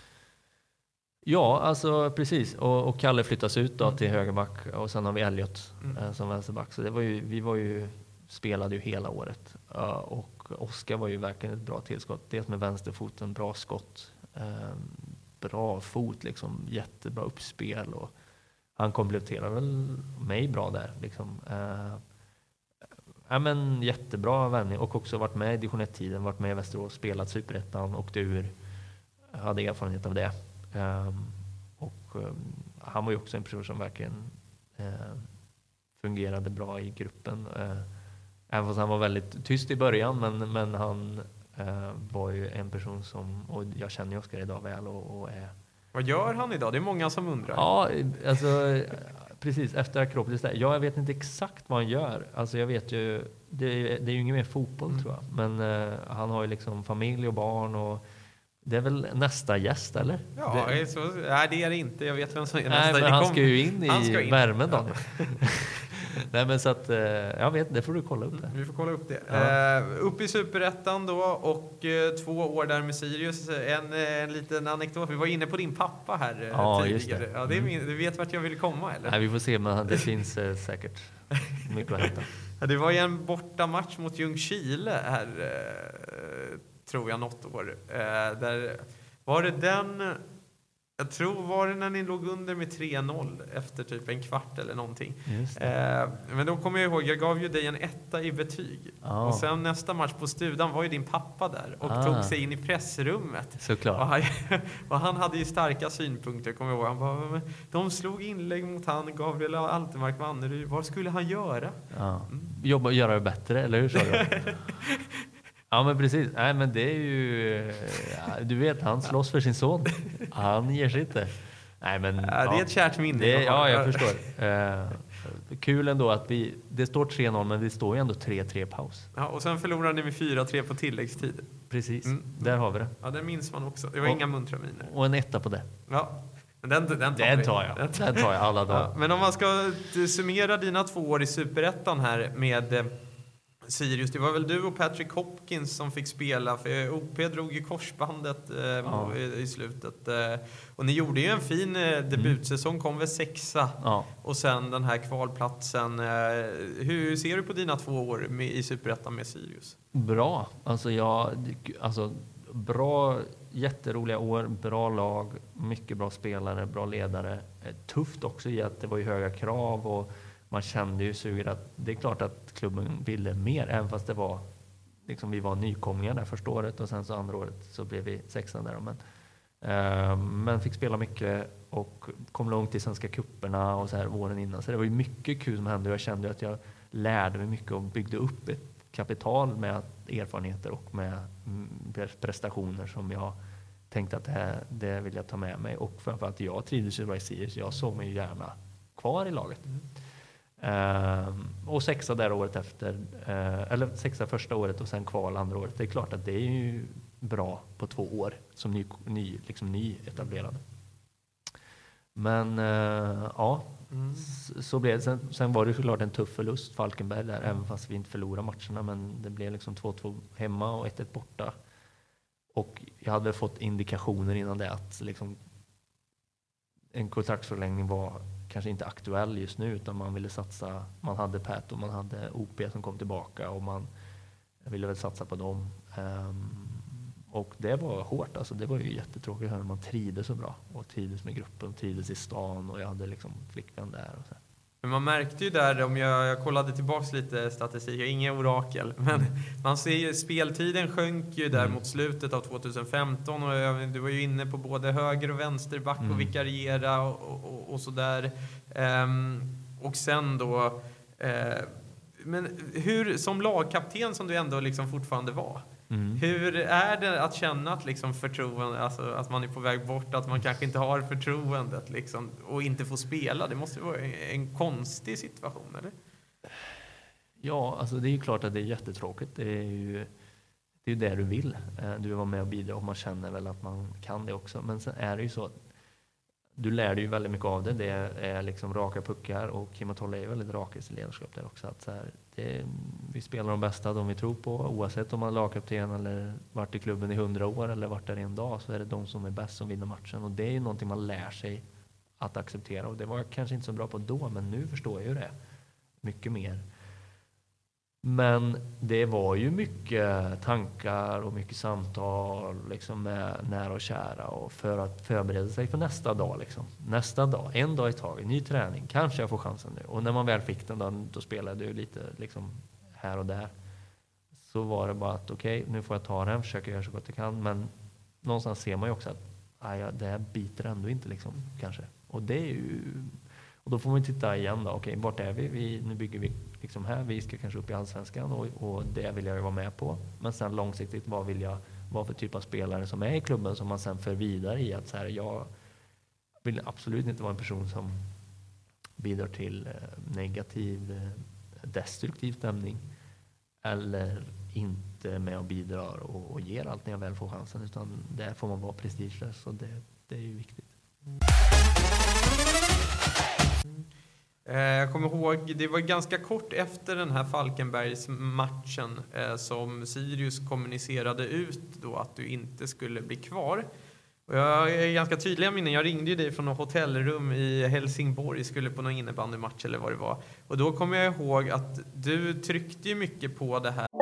Ja, alltså precis. Och, och Kalle flyttas ut då mm. till högerback och sen har vi Elliot mm. eh, som vänsterback. Så det var ju, vi var ju, spelade ju hela året. Uh, och Oskar var ju verkligen ett bra tillskott. Dels med vänsterfoten, bra skott, eh, bra fot, liksom, jättebra uppspel. Och han kompletterar väl mig bra där. Liksom. Eh, ja, men jättebra värvning och också varit med i division ett-tiden, varit med i Västerås, spelat Superettan och ur. Hade erfarenhet av det. Eh, och eh, han var ju också en person som verkligen eh, fungerade bra i gruppen. Eh, Även fast han var väldigt tyst i början, men, men han eh, var ju en person som, och jag känner ju Oskar idag väl och, och är... Vad gör han idag? Det är många som undrar. Ja, alltså precis efter Akropolis där. Ja, jag vet inte exakt vad han gör. Alltså jag vet ju, det, det är ju inget mer fotboll mm. tror jag. Men uh, han har ju liksom familj och barn och det är väl nästa gäst, eller? Ja, det, så, nej det är det inte. Jag vet vem som är nej, nästa. Men han ska ju in i in. värmen då. Ja. Nej, men så att, jag vet, det får du kolla upp det. Vi får kolla upp det. Ja. Uh, upp i Superettan då och uh, två år där med Sirius. En, en liten anekdot. Vi var inne på din pappa här uh, ja, tidigare. Just det. Ja, det är min, du vet vart jag vill komma, eller? Nej, vi får se, men det finns uh, säkert mycket att hämta. Ja, det var ju en borta match mot Ljungskile här, uh, tror jag, något år. Uh, där var det den... Jag tror var det när ni låg under med tre noll efter typ en kvart eller någonting. Eh, men då kommer jag ihåg, jag gav ju dig en etta i betyg. Oh. Och sen nästa match på Studan var ju din pappa där och ah. tog sig in i pressrummet. Såklart. Och han, och han hade ju starka synpunkter, kommer jag ihåg. Han bara, de slog inlägg mot han, Gabriel Altemark Manneryd. Vad skulle han göra? Ja. Mm. Jobba, göra det bättre, eller hur sa du? Ja, men precis. Nej, men det är ju... Ja, du vet, han slåss för sin son. Han ger sig inte. Nej, men, ja, det är ja, ett kärt minne. Det, ja, jag förstår. Uh, kul ändå att vi... Det står tre noll, men det står ju ändå tre tre paus. Ja, och sen förlorade ni med fyra tre på tilläggstid. Precis, mm. Där har vi det. Ja, det minns man också. Det var och, inga muntra miner. Och en etta på det. Ja. Men den, den, tar, den tar jag. Den tar, den tar jag alla dagar. Ja, men om man ska summera dina två år i Superettan här med... Sirius, det var väl du och Patrick Hopkins som fick spela, för O P drog ju korsbandet eh, ja. i, i slutet. Eh, och ni gjorde ju en fin eh, debutsäsong, kom väl sexa. Ja. Och sen den här kvalplatsen. Eh, hur ser du på dina två år med, i Superettan med Sirius? Bra. Alltså, jag, alltså bra, jätteroliga år, bra lag, mycket bra spelare, bra ledare. Eh, tufft också i att det var ju höga krav och man kände ju suget att det är klart att klubben ville mer, även fast det var liksom vi var nykomlingar där första året och sen så andra året så blev vi sexan där. Men, eh, men fick spela mycket och kom långt i svenska kupperna och så här åren innan. Så det var ju mycket kul som hände och jag kände att jag lärde mig mycket och byggde upp ett kapital med erfarenheter och med prestationer som jag tänkte att det, här, det vill jag ta med mig. Och framförallt jag trivdes ju bra i Sirius. Jag såg mig gärna kvar i laget. Mm. Uh, och sexa där året efter, uh, eller sexa första året och sen kval andra året. Det är klart att det är ju bra på två år som ny, ny, liksom ny etablerad. Men uh, ja, mm. så, så blev det. Sen, sen var det såklart en tuff förlust, Falkenberg där, mm. även fast vi inte förlorade matcherna. Men det blev liksom två två hemma och ett ett borta. Och jag hade fått indikationer innan det att liksom en kontraktsförlängning var kanske inte aktuell just nu, utan man ville satsa, man hade Pat och man hade O P som kom tillbaka och man ville väl satsa på dem. Um, och det var hårt, alltså det var ju jättetråkigt när man trivdes så bra och trivdes med gruppen, trivdes i stan och jag hade liksom flickvän där och så. Men man märkte ju där, om jag, jag kollade tillbaks lite statistik, jag är ingen orakel, men man ser ju speltiden sjönk ju där mm. mot slutet av tjugohundrafemton och jag, du var ju inne på både höger och vänsterback mm. och vikariera och, och, och sådär. Um, och sen då, uh, men hur, som lagkapten som du ändå liksom fortfarande var, mm. hur är det att känna att liksom förtroende, alltså att man är på väg bort, att man kanske inte har förtroendet liksom, och inte får spela? Det måste vara en konstig situation, eller? Ja, alltså det är ju klart att det är jättetråkigt. Det är ju det, är det du vill. Du vill vara med och bidra och man känner väl att man kan det också. Men sen är det ju så att du lär dig ju väldigt mycket av det. Det är liksom raka puckar och Kim och Tolle är väldigt raka i sin ledarskap där också. Att så här, det, vi spelar de bästa, de vi tror på. Oavsett om man är lagkapten eller varit i klubben i hundra år eller varit där en dag, så är det de som är bäst som vinner matchen. Och det är ju någonting man lär sig att acceptera. Och det var jag kanske inte så bra på då, men nu förstår jag ju det mycket mer. Men det var ju mycket tankar och mycket samtal liksom med nära och kära och för att förbereda sig för nästa dag. Liksom. Nästa dag, en dag i taget, ny träning, kanske jag får chansen nu. Och när man väl fick den då, då spelade jag lite liksom här och där. Så var det bara att okej, okay, nu får jag ta den, försöka göra så gott jag kan. Men någonstans ser man ju också att aj, det här biter ändå inte liksom, kanske. Och det är ju... Och då får man titta igen då, okej, vart är vi? vi? Nu bygger vi liksom här, vi ska kanske upp i allsvenskan och, och det vill jag ju vara med på. Men sen långsiktigt, vad vill jag vad för typ av spelare som är i klubben som man sen för vidare i att så här, jag vill absolut inte vara en person som bidrar till eh, negativ, eh, destruktiv stämning eller inte med och bidrar och, och ger allt när jag väl får chansen, utan där får man vara prestigelös och det, det är ju viktigt. Jag kommer ihåg, det var ganska kort efter den här Falkenbergs-matchen eh, som Sirius kommunicerade ut då att du inte skulle bli kvar. Och jag är ganska tydliga minnen. Jag ringde ju dig från ett hotellrum i Helsingborg, skulle på någon innebandymatch eller vad det var. Och då kommer jag ihåg att du tryckte ju mycket på det här.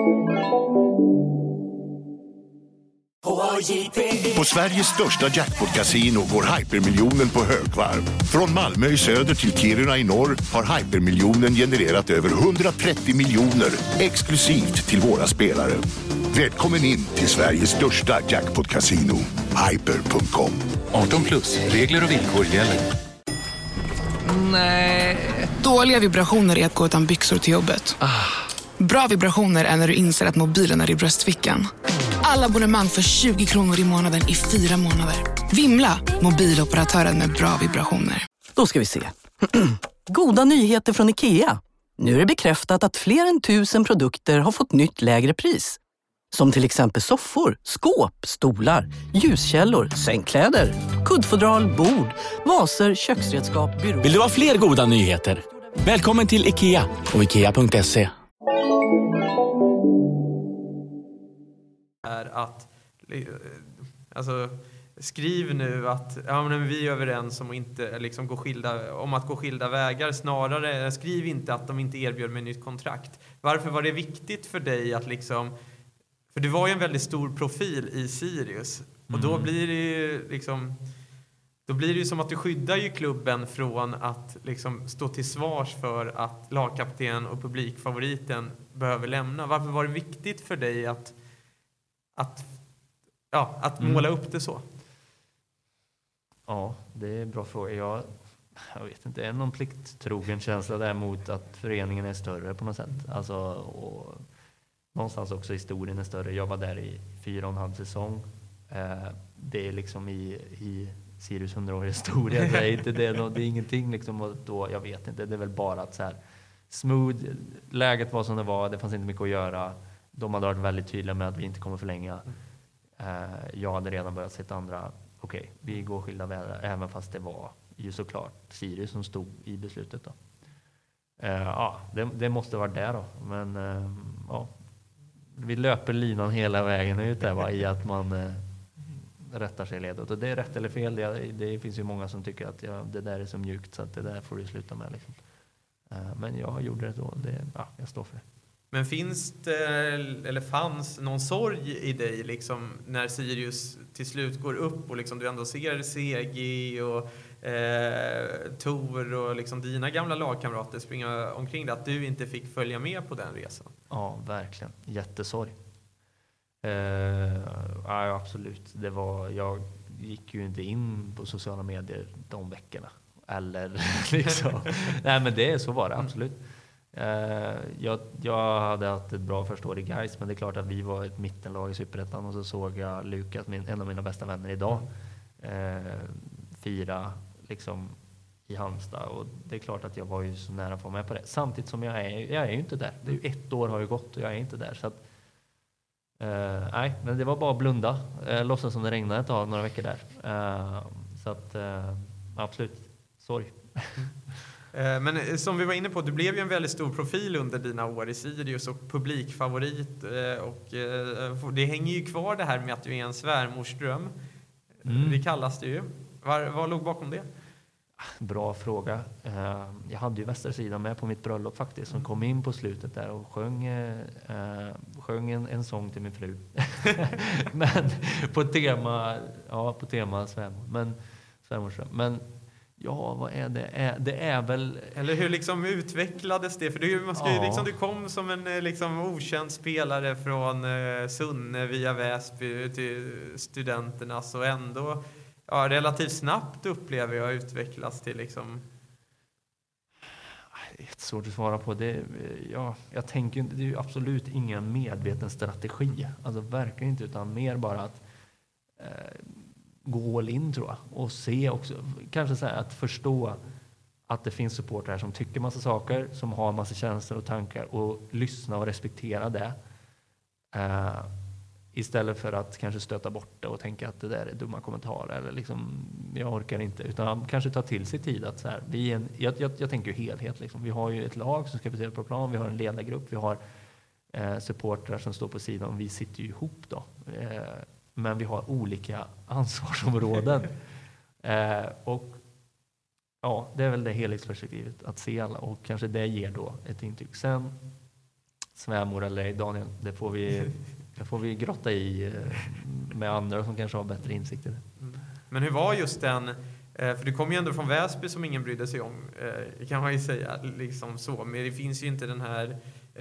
På Sveriges största jackpot-casino går hypermiljonen på högvarv. Från Malmö i söder till Kiruna i norr har hypermiljonen genererat över hundratrettio miljoner exklusivt till våra spelare. Välkommen in till Sveriges största jackpot-casino, hyper punkt com. arton plus, regler och villkor gäller. Nej. Dåliga vibrationer är att gå utan byxor till jobbet. Ah. Bra vibrationer är när du inser att mobilen är i bröstfickan. Alla abonnemang för tjugo kronor i månaden i fyra månader. Vimla, mobiloperatören med bra vibrationer. Då ska vi se. Goda nyheter från IKEA. Nu är det bekräftat att fler än tusen produkter har fått nytt lägre pris. Som till exempel soffor, skåp, stolar, ljuskällor, sängkläder, kuddfodral, bord, vaser, köksredskap, byråer. Vill du ha fler goda nyheter? Välkommen till IKEA och ikea punkt se. Är att alltså, skriv nu att ja, men vi är överens om, inte, liksom, gå skilda, om att gå skilda vägar. Snarare skriv inte att de inte erbjöd med nytt kontrakt. Varför var det viktigt för dig att liksom, för du var ju en väldigt stor profil i Sirius och då Mm. blir det ju liksom, då blir det ju som att du skyddar ju klubben från att liksom stå till svars för att lagkapten och publikfavoriten behöver lämna. Varför var det viktigt för dig att Att, ja, att måla Mm. upp det så? Ja, det är en bra fråga. Jag, jag vet inte, det är någon plikttrogen känsla där mot att föreningen är större på något sätt. Alltså, och någonstans också historien är större. Jag var där i fyra och en halv säsong. Eh, det är liksom i, i Sirius hundraåriga historia. Det är, inte det, det är ingenting liksom, och då, jag vet inte. Det är väl bara att så här, smooth, läget var som det var. Det fanns inte mycket att göra. De hade varit väldigt tydliga med att vi inte kommer förlänga. Uh, jag hade redan börjat se andra. Okej, okay, vi går skilda vägar. Även fast det var ju såklart Sirius som stod i beslutet. Då. Uh, ja, det, det måste vara där då. Men uh, ja, vi löper linan hela vägen ut där, va, i att man uh, rättar sig i ledet. Och det är rätt eller fel. Det, det finns ju många som tycker att ja, det där är så mjukt så att det där får du sluta med. Liksom. Uh, men jag gjorde det då. Det, ja, jag står för det. Men finns det, eller fanns någon sorg i dig liksom, när Sirius till slut går upp och liksom, du ändå ser C G och eh, Tor och liksom, dina gamla lagkamrater springa omkring det, att du inte fick följa med på den resan? Ja, verkligen. Jättesorg. Eh, ja, absolut. Det var, jag gick ju inte in på sociala medier de veckorna. Eller liksom. Nej, men det så var det absolut. Uh, jag, jag hade haft ett bra första år i Gais, men det är klart att vi var ett mittenlag i Superettan och så såg jag Lukas, min, en av mina bästa vänner idag, uh, fira liksom i Halmstad, och det är klart att jag var ju så nära att få med på det. Samtidigt som jag är, jag är ju inte där. Det är ju ett år har ju gått och jag är inte där, så att uh, nej, men det var bara att blunda, uh, låtsas som det regnade ett tag, några veckor där. Uh, så att uh, absolut, sorry. Men som vi var inne på, du blev ju en väldigt stor profil under dina år i Sirius och publikfavorit, och det hänger ju kvar det här med att du är en svärmorsdröm. Mm. Det kallas det ju. Vad, vad låg bakom det? Bra fråga. Jag hade ju Västersidan med på mitt bröllop faktiskt, som kom in på slutet där och sjöng, uh, sjöng en, en sång till min fru. Men på tema, ja, på tema svärmor. Men svärmorsdröm. Men ja, vad är det? Det är väl... Eller hur liksom utvecklades det? För du, man ska ju, ja. liksom, du kom som en liksom, okänd spelare från eh, Sunne via Väsby till studenterna. Så ändå ja, relativt snabbt upplever jag utvecklas till liksom... Det är svårt att svara på. Det, ja, jag tänker inte, det är ju absolut ingen medveten strategi. Alltså verkligen inte, utan mer bara att eh, gå all in, tror jag. Och se också, kanske så här, att förstå att det finns supportrar som tycker massa saker, som har massa känslor och tankar, och lyssna och respektera det. Eh, istället för att kanske stöta bort det och tänka att det där är dumma kommentarer eller liksom, jag orkar inte, utan kanske ta till sig tid att så här, vi är en, jag, jag, jag tänker ju helhet liksom. Vi har ju ett lag som ska prestera på plan, vi har en ledargrupp, vi har eh, supportrar som står på sidan, vi sitter ju ihop då. Eh, men vi har olika ansvarsområden. eh, och ja, det är väl det helhetsperspektivet, att se alla, och kanske det ger då ett intryck. Sen svärmor eller ej, Daniel, det får vi det får vi grotta i med andra som kanske har bättre insikt i det. Mm. Men hur var just den, för du kom ju ändå från Väsby som ingen brydde sig om, kan man ju säga, liksom så, men det finns ju inte den här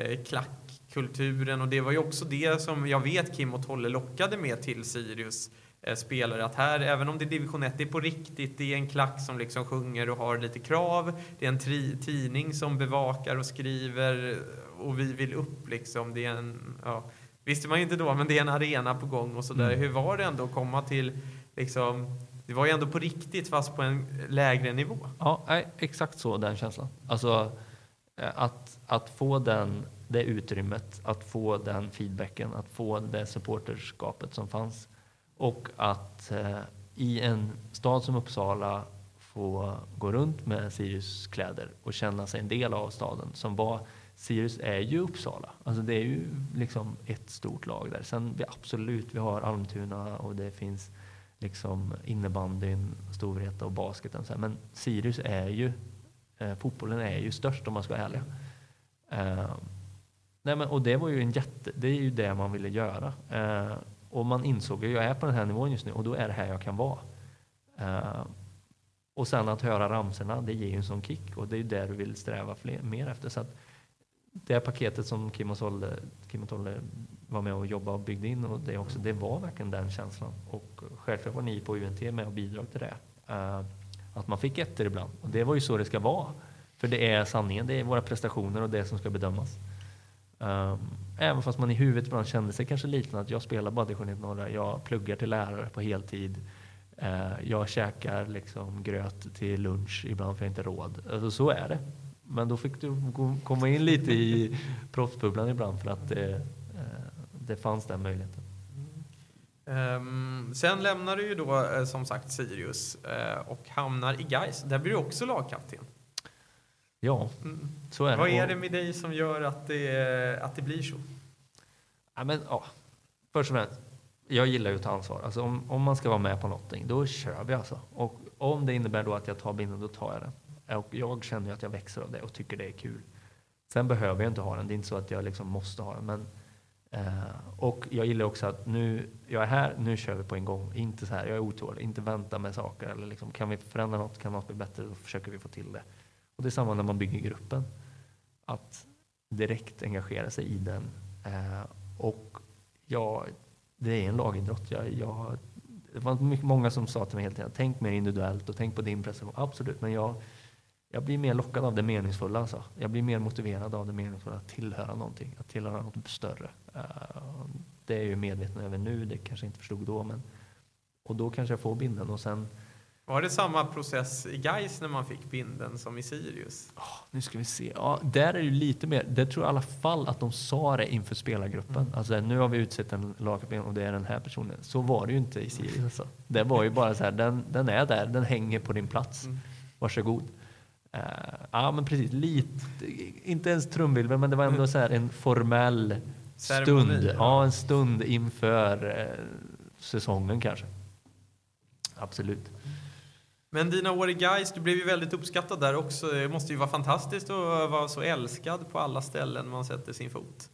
klackkulturen, och det var ju också det som jag vet Kim och Tolle lockade med till Sirius spelare, att här, även om det är division ett, det är på riktigt, det är en klack som liksom sjunger och har lite krav, det är en tri- tidning som bevakar och skriver, och vi vill upp liksom, det är en, ja, visste man ju inte då, men det är en arena på gång och sådär. Mm. Hur var det ändå att komma till liksom, det var ju ändå på riktigt fast på en lägre nivå? Ja, exakt så, den känslan. Alltså att, att få den, det utrymmet, att få den feedbacken, att få det supporterskapet som fanns, och att eh, i en stad som Uppsala få gå runt med Sirius kläder och känna sig en del av staden, som var, Sirius är ju Uppsala. Alltså det är ju liksom ett stort lag där. Sen vi absolut, vi har Almtuna och det finns liksom innebandyn, Storvreta och basketen. Så här. Men Sirius är ju, eh, fotbollen är ju störst om man ska vara ärlig. Eh, nej men, och det var ju en jätte, det är ju det man ville göra. Eh, och man insåg att jag är på den här nivån just nu, och då är det här jag kan vara. Eh, och sen att höra ramserna, det ger ju en sån kick, och det är ju där du vill sträva fler, mer efter. Så att det paketet som Kim och Tolle, Kim och Tolle var med och jobbade och byggde in, och det, också, det var verkligen den känslan. Och självklart var ni på U N T med och bidrog till det. Uh, att man fick ettor ibland. Och det var ju så det ska vara. För det är sanningen, det är våra prestationer och det som ska bedömas. Um, även fast man i huvudet ibland kände sig kanske liten, att jag spelar bara division ett norra, jag pluggar till lärare på heltid. Uh, jag käkar liksom gröt till lunch ibland för jag inte råd. Alltså, så är det. Men då fick du komma in lite i proffsbubblan ibland, för att det, det fanns den möjligheten. Um, sen lämnar du ju då som sagt Sirius uh, och hamnar i Gais. Där blir du också lagkapten. Ja, mm. så är det. Vad är det med dig som gör att det, att det blir så? Ja, men, ja. Först och främst, jag gillar ju att ta ansvar. Alltså, om, om man ska vara med på någonting, då kör vi alltså. Och om det innebär då att jag tar binden, då tar jag den. Och jag känner ju att jag växer av det och tycker det är kul. Sen behöver jag inte ha den. Det är inte så att jag liksom måste ha den. Men, eh, och jag gillar också att nu, jag är här, nu kör vi på en gång. Inte så här, jag är otålig. Inte vänta med saker. Eller liksom, kan vi förändra något, kan något bli bättre, då försöker vi få till det. Och det är samma när man bygger gruppen. Att direkt engagera sig i den. Eh, och ja, det är en lagidrott. Jag, jag, det var mycket, många som sa till mig hela tiden, tänk mer individuellt och tänk på din prestation. Absolut, men jag Jag blir mer lockad av det meningsfulla. Alltså. Jag blir mer motiverad av det meningsfulla, att tillhöra någonting, att tillhöra något större. Uh, det är jag ju medveten över nu, det kanske inte förstod då. Men, och då kanske jag får binden. Och sen, var det samma process i Gais när man fick binden som i Sirius? Oh, nu ska vi se. Ja, där är det lite mer, det tror jag i alla fall att de sa det inför spelargruppen. Mm. Alltså, nu har vi utsett en lagkapten och det är den här personen. Så var det ju inte i Sirius. Alltså. Det var ju bara så här, den, den är där, den hänger på din plats. Mm. Varsågod. Uh, ja, men precis. Lite, inte ens trumvirvel, men det var ändå så här en formell ceremoni, stund. Ja. ja, en stund inför uh, säsongen kanske. Absolut. Men dina år i Gais, du blev ju väldigt uppskattad där också. Det måste ju vara fantastiskt att vara så älskad på alla ställen man sätter sin fot.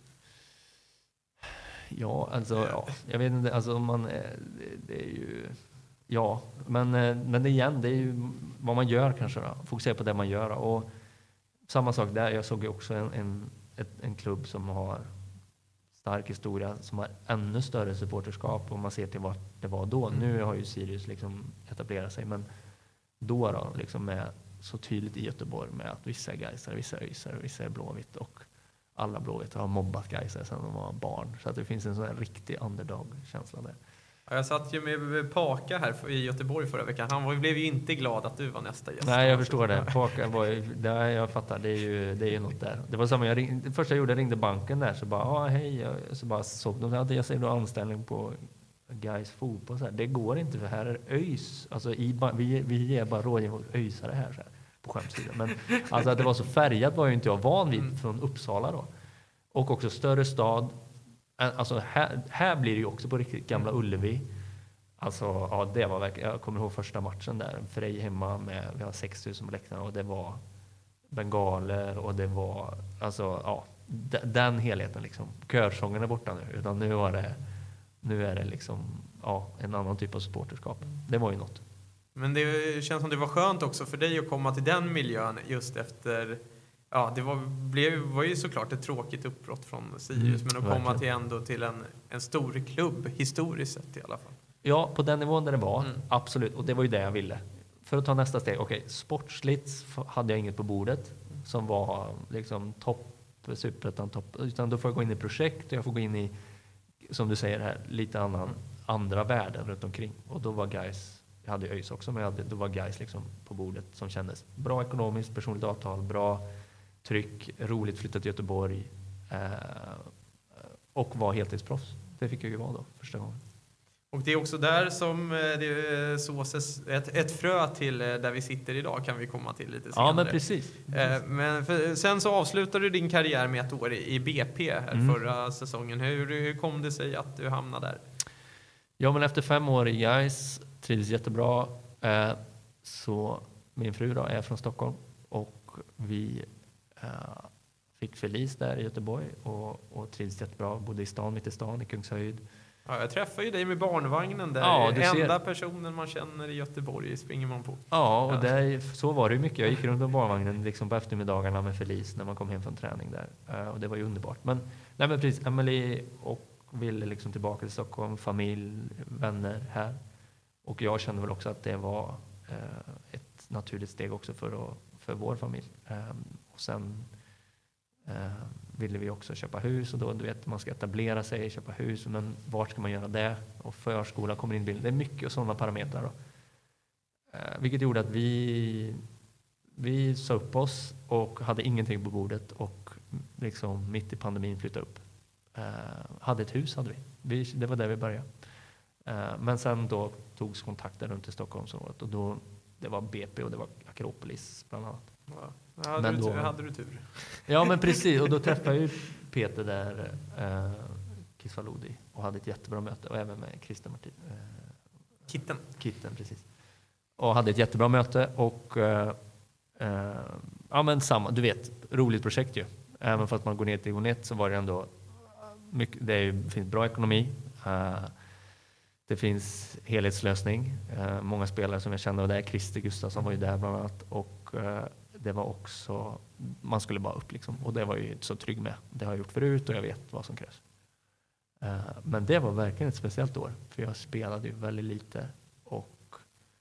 Ja, alltså, ja, jag vet inte, alltså man, det, det är ju, ja, men, men det igen, det är ju vad man gör kanske då. Fokusera på det man gör. Och samma sak där, jag såg ju också en, en, ett, en klubb som har stark historia, som har ännu större supporterskap om man ser till vart det var då. Mm. Nu har ju Sirius liksom etablerat sig, men då då, liksom med så tydligt i Göteborg med att vissa är Gaisare, vissa är Öisare, vissa är Blåvitt och alla Blåvitt har mobbat Gaisare sedan de var barn. Så att det finns en sån här riktig underdog-känsla där. Ja, jag satt ju med Paka här i Göteborg förra veckan. Han var, blev ju inte glad att du var nästa gäst. Nej, jag förstår det. Paka var ju, det, jag fattar, det är ju, det är ju något där. Det var samma, jag ringde, det första jag gjorde, jag ringde banken där, så bara, ah, hej, så bara såg de hade jag säger då anställning på Gais fotboll. Så här. Det går inte, för här är ÖIS. Alltså, i, vi, vi ger bara rådgivning mot ÖISare här, så här på skämtsidan. Men alltså, att det var så färgat var ju inte jag van vid mm. från Uppsala då. Och också större stad. Alltså, här, här blir det ju också på riktigt Gamla Ullevi. Alltså, ja, det var verkligen, jag kommer ihåg första matchen där. Frej hemma med, vi har sex tusen på läktarna och det var bengaler och det var, alltså, ja, d- den helheten liksom. Körsången är borta nu, utan nu var det, nu är det liksom, ja, en annan typ av supporterskap. Det var ju något. Men det känns som det var skönt också för dig att komma till den miljön just efter, ja, det var, blev, var ju såklart ett tråkigt uppbrott från Sirius, mm, men att komma verkligen. till ändå till en, en stor klubb, historiskt sett i alla fall. Ja, på den nivån där det var, mm. absolut. Och det var ju det jag ville. För att ta nästa steg, okej, okay, sportsligt hade jag inget på bordet som var liksom topp, superettan topp, utan då får jag gå in i projekt och jag får gå in i, som du säger här, lite annan, mm. andra värden runt omkring. Och då var Gais, jag hade ÖIS också, men jag hade, då var Gais liksom på bordet som kändes bra ekonomiskt, personligt avtal, bra tryck, roligt flytta till Göteborg eh, och var heltidsproffs. Det fick jag ju vara då första gången. Och det är också där som det sås ett, ett frö till där vi sitter idag, kan vi komma till lite senare. Ja, men precis. precis. Men för, sen så avslutade du din karriär med ett år i B P här mm. förra säsongen. Hur, hur kom det sig att du hamnade där? Ja, men efter fem år i Gais, trivdes jättebra. Så min fru då är från Stockholm och vi fick förlis där i Göteborg och, och trivdes jättebra. Bodde i stan, mitt i stan, i Kungshöjd. Ja, jag träffade ju dig med barnvagnen där. Ja, enda ser... personen man känner i Göteborg springer man på. Ja, och där, så var det ju mycket. Jag gick runt med barnvagnen liksom på eftermiddagarna med Felice när man kom hem från träning där. Uh, och det var ju underbart. Men, nej, men precis, Emily och ville liksom tillbaka till Stockholm, familj, vänner här. Och jag kände väl också att det var uh, ett naturligt steg också för, att, för vår familj. Um, och sen uh, ville vi också köpa hus och då, du vet, man ska etablera sig, köpa hus, men vart ska man göra det? Och förskola kommer in i bilden. Det är mycket sådana parametrar då. Eh, vilket gjorde att vi vi sa upp oss och hade ingenting på bordet och liksom mitt i pandemin flyttade upp. Eh, hade ett hus hade vi. vi det var där vi började. Eh, men sen då togs kontakter runt i Stockholmsområdet och då det var B P och det var Akropolis bland annat. Ja. Hade, men du, då, hade du tur? Ja, men precis. Och då träffade jag ju Peter där, eh, Kisvalodi, och hade ett jättebra möte. Och även med Christer Martin. Eh, Kitten. Kitten, precis. Och hade ett jättebra möte. Och eh, eh, ja, men samma, du vet, roligt projekt ju. Även för att man går ner till Gonet så var det ändå mycket, det är ju, finns bra ekonomi. Eh, det finns helhetslösning. Eh, många spelare som jag kände var där. Christer Gustafsson var ju där bland annat. Och eh, det var också, man skulle bara upp liksom. Och det var ju så trygg med. Det har jag gjort förut och jag vet vad som krävs. Uh, men det var verkligen ett speciellt år. För jag spelade ju väldigt lite och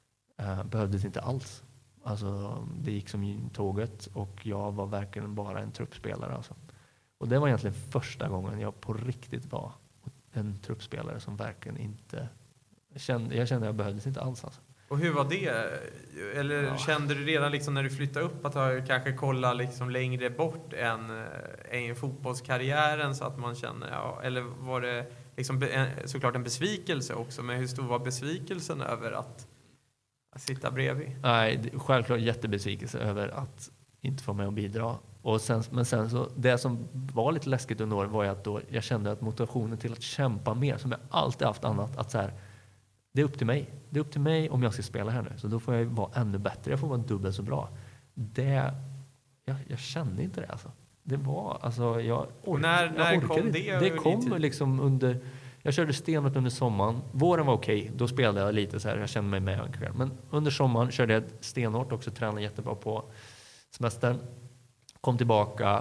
uh, behövdes inte alls. Alltså, det gick som tåget och jag var verkligen bara en truppspelare. Alltså. Och det var egentligen första gången jag på riktigt var en truppspelare som verkligen inte kände, jag kände att jag behövdes inte alls. Alltså. Och hur var det? Eller ja. Kände du redan liksom när du flyttade upp att du kanske kolla liksom längre bort än, än fotbollskarriären så att man känner, ja, eller var det liksom en, såklart en besvikelse också, men hur stor var besvikelsen över att, att sitta bredvid? Nej, självklart jättebesvikelse över att inte få med och bidra. Och sen, men sen så, det som var lite läskigt under året var ju att då jag kände att motivationen till att kämpa mer, som jag alltid haft annat, att så här, det är upp till mig. Det är upp till mig om jag ska spela här nu. Så då får jag vara ännu bättre. Jag får vara dubbelt så bra. Det, jag, jag kände inte det. Alltså. Det var, alltså, jag ork, när när jag kom inte. det? Det kom liksom under, jag körde stenhårt under sommaren. Våren var okej. Okay. Då spelade jag lite så här. Jag kände mig med. Men under sommaren körde jag stenhårt också. Tränade jättebra på semestern. Kom tillbaka.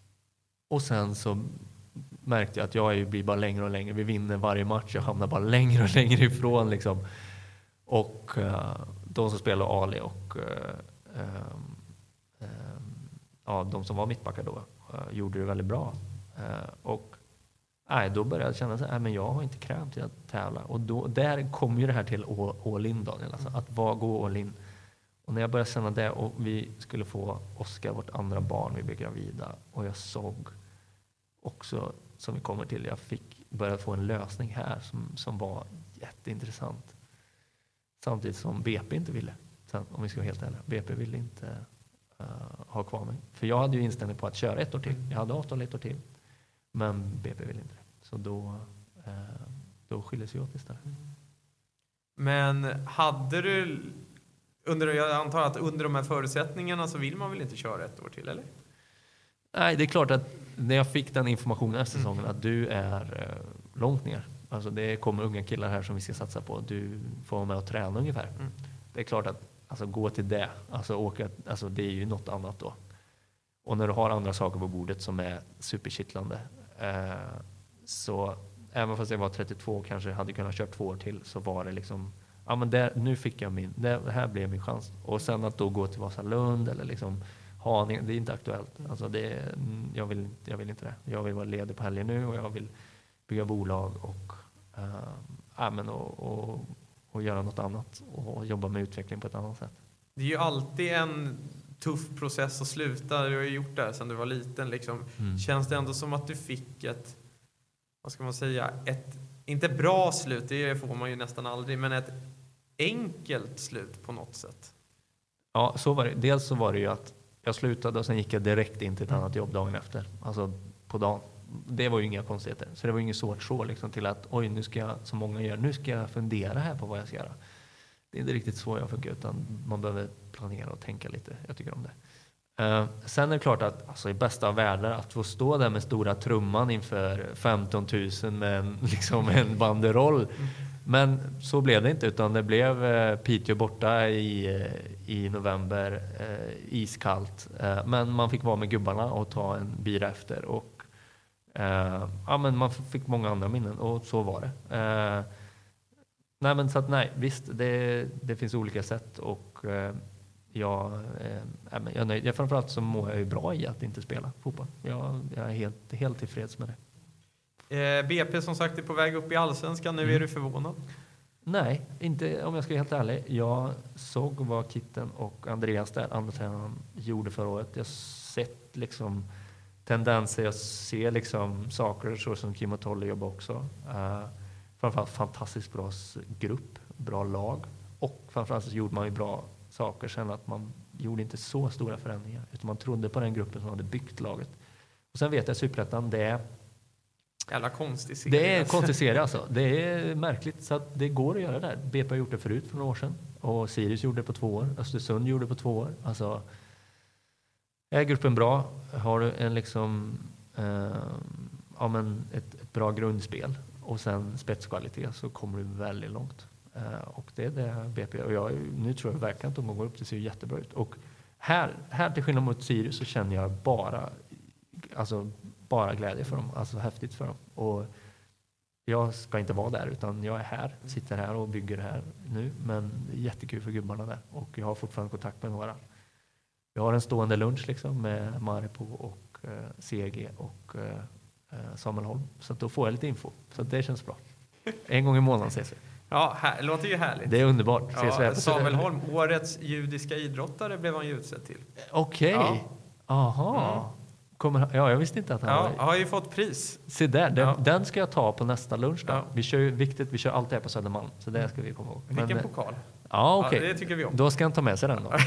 Och sen så märkte jag att jag blir bara längre och längre. Vi vinner varje match. Jag hamnar bara längre och längre ifrån. Liksom. Och uh, de som spelar Ali och uh, um, um, ja, de som var mittbackar då uh, gjorde det väldigt bra. Uh, och nej, då började jag känna så här, men jag har inte krävt till att tävla. Och då, där kom ju det här till all in, Daniel. Alltså, att var, gå all in. Och när jag började känna det och vi skulle få Oskar, vårt andra barn, vi blev gravida. Och jag såg också, som vi kommer till, jag fick börja få en lösning här som, som var jätteintressant. Samtidigt som B P inte ville. Sen, om vi ska vara helt ärliga. B P ville inte uh, ha kvar mig. För jag hade ju inställning på att köra ett år till. Jag hade avtal ett år till. Men B P ville inte det. Så då, uh, då skildes vi åt istället. Men hade du... Under, jag antar att under de här förutsättningarna så vill man väl inte köra ett år till, eller? Nej, det är klart att när jag fick den informationen efter säsongen mm. att du är uh, långt ner. Alltså det kommer unga killar här som vi ska satsa på. Du får vara med och träna ungefär. Mm. Det är klart att alltså, gå till det. Alltså, åka, alltså, det är ju något annat då. Och när du har andra saker på bordet som är superkittlande. Eh, så även fast jag var trettiotvå och kanske hade kunnat köra två år till så var det liksom, ja men där, nu fick jag min, det här blev min chans. Och sen att då gå till Vasalund eller liksom Haninge, det är inte aktuellt. Alltså det, jag, vill, jag vill inte det. Jag vill vara ledig på helgen nu och jag vill bygga bolag och, uh, ja, men och, och, och göra något annat och jobba med utveckling på ett annat sätt. Det är ju alltid en tuff process att sluta. Du har ju gjort det här sedan du var liten. Liksom. Mm. Känns det ändå som att du fick ett, vad ska man säga, ett, inte bra slut, det får man ju nästan aldrig, men ett enkelt slut på något sätt? Ja, så var det. Dels så var det ju att jag slutade och sen gick jag direkt in till ett mm. annat jobb dagen efter. Alltså på dagen. Det var ju inga konstigheter. Så det var ju inget svårt så liksom, till att oj, nu ska jag, som många gör, nu ska jag fundera här på vad jag ska göra. Det är inte riktigt så jag funkar, utan man behöver planera och tänka lite. Jag tycker om det. Uh, sen är det klart att alltså, i bästa av världar att få stå där med stora trumman inför femton tusen med en, liksom en banderoll. Mm. Men så blev det inte, utan det blev uh, Piteå borta i, uh, i november, uh, iskallt. Uh, men man fick vara med gubbarna och ta en bira efter och Uh, ja, men man fick många andra minnen och så var det. Uh, nej, men så att nej, visst, det, det finns olika sätt och uh, jag, uh, jag är nöjd. Jag, framförallt så mår jag ju bra i att inte spela fotboll. Jag, jag är helt, helt tillfreds med det. Uh, B P som sagt är på väg upp i Allsvenskan. Nu mm. är du förvånad? Nej, inte om jag ska vara helt ärlig. Jag såg vad Kitten och Andreas där, andra tränaren, gjorde förra året. Jag har sett liksom tendenser, jag ser liksom saker så som Kim och Tolle jobbar också. Uh, framförallt fantastiskt bra grupp, bra lag. Och framförallt så gjorde man ju bra saker sen att man gjorde inte så stora förändringar. Utan man trodde på den gruppen som hade byggt laget. Och sen vet jag Superettan, det är... Jävla konstig serie. Det är en konstig serie alltså. Det är märkligt så att det går att göra där. B P har gjort det förut för några år sedan. Och Sirius gjorde det på två år. Östersund gjorde det på två år. Alltså... Är gruppen bra, har du en liksom, eh, ja, men ett, ett bra grundspel och sen spetskvalitet så kommer du väldigt långt. Eh, och det är det B P. Och jag, nu tror jag verkligen att de går upp, det ser jättebra ut. Och här, här till skillnad mot Sirius så känner jag bara, alltså, bara glädje för dem. Alltså häftigt för dem. Och jag ska inte vara där utan jag är här, sitter här och bygger det här nu. Men det är jättekul för gubbarna där. Och jag har fortfarande kontakt med några. Jag har en stående lunch liksom med Maripo och eh, C G och eh, Samuel Holm. Så att då får jag lite info. Så att det känns bra. En gång i månaden ses vi. Ja, här, låter ju härligt. Det är underbart. Ja, Samuel Holm, årets judiska idrottare blev han ju utsedd till. Okej. Okay. Ja. Aha. Mm. Kommer, ja, jag visste inte att han ja, var... Jag har ju fått pris. Se där, den, ja. den ska jag ta på nästa lunch då. Ja. Vi kör ju viktigt, vi kör alltid här på Södermalm. Så det ska vi komma ihåg. Vilken Men, pokal? Ja, okej. Okay. Ja, det tycker vi om. Då ska jag ta med sig den då.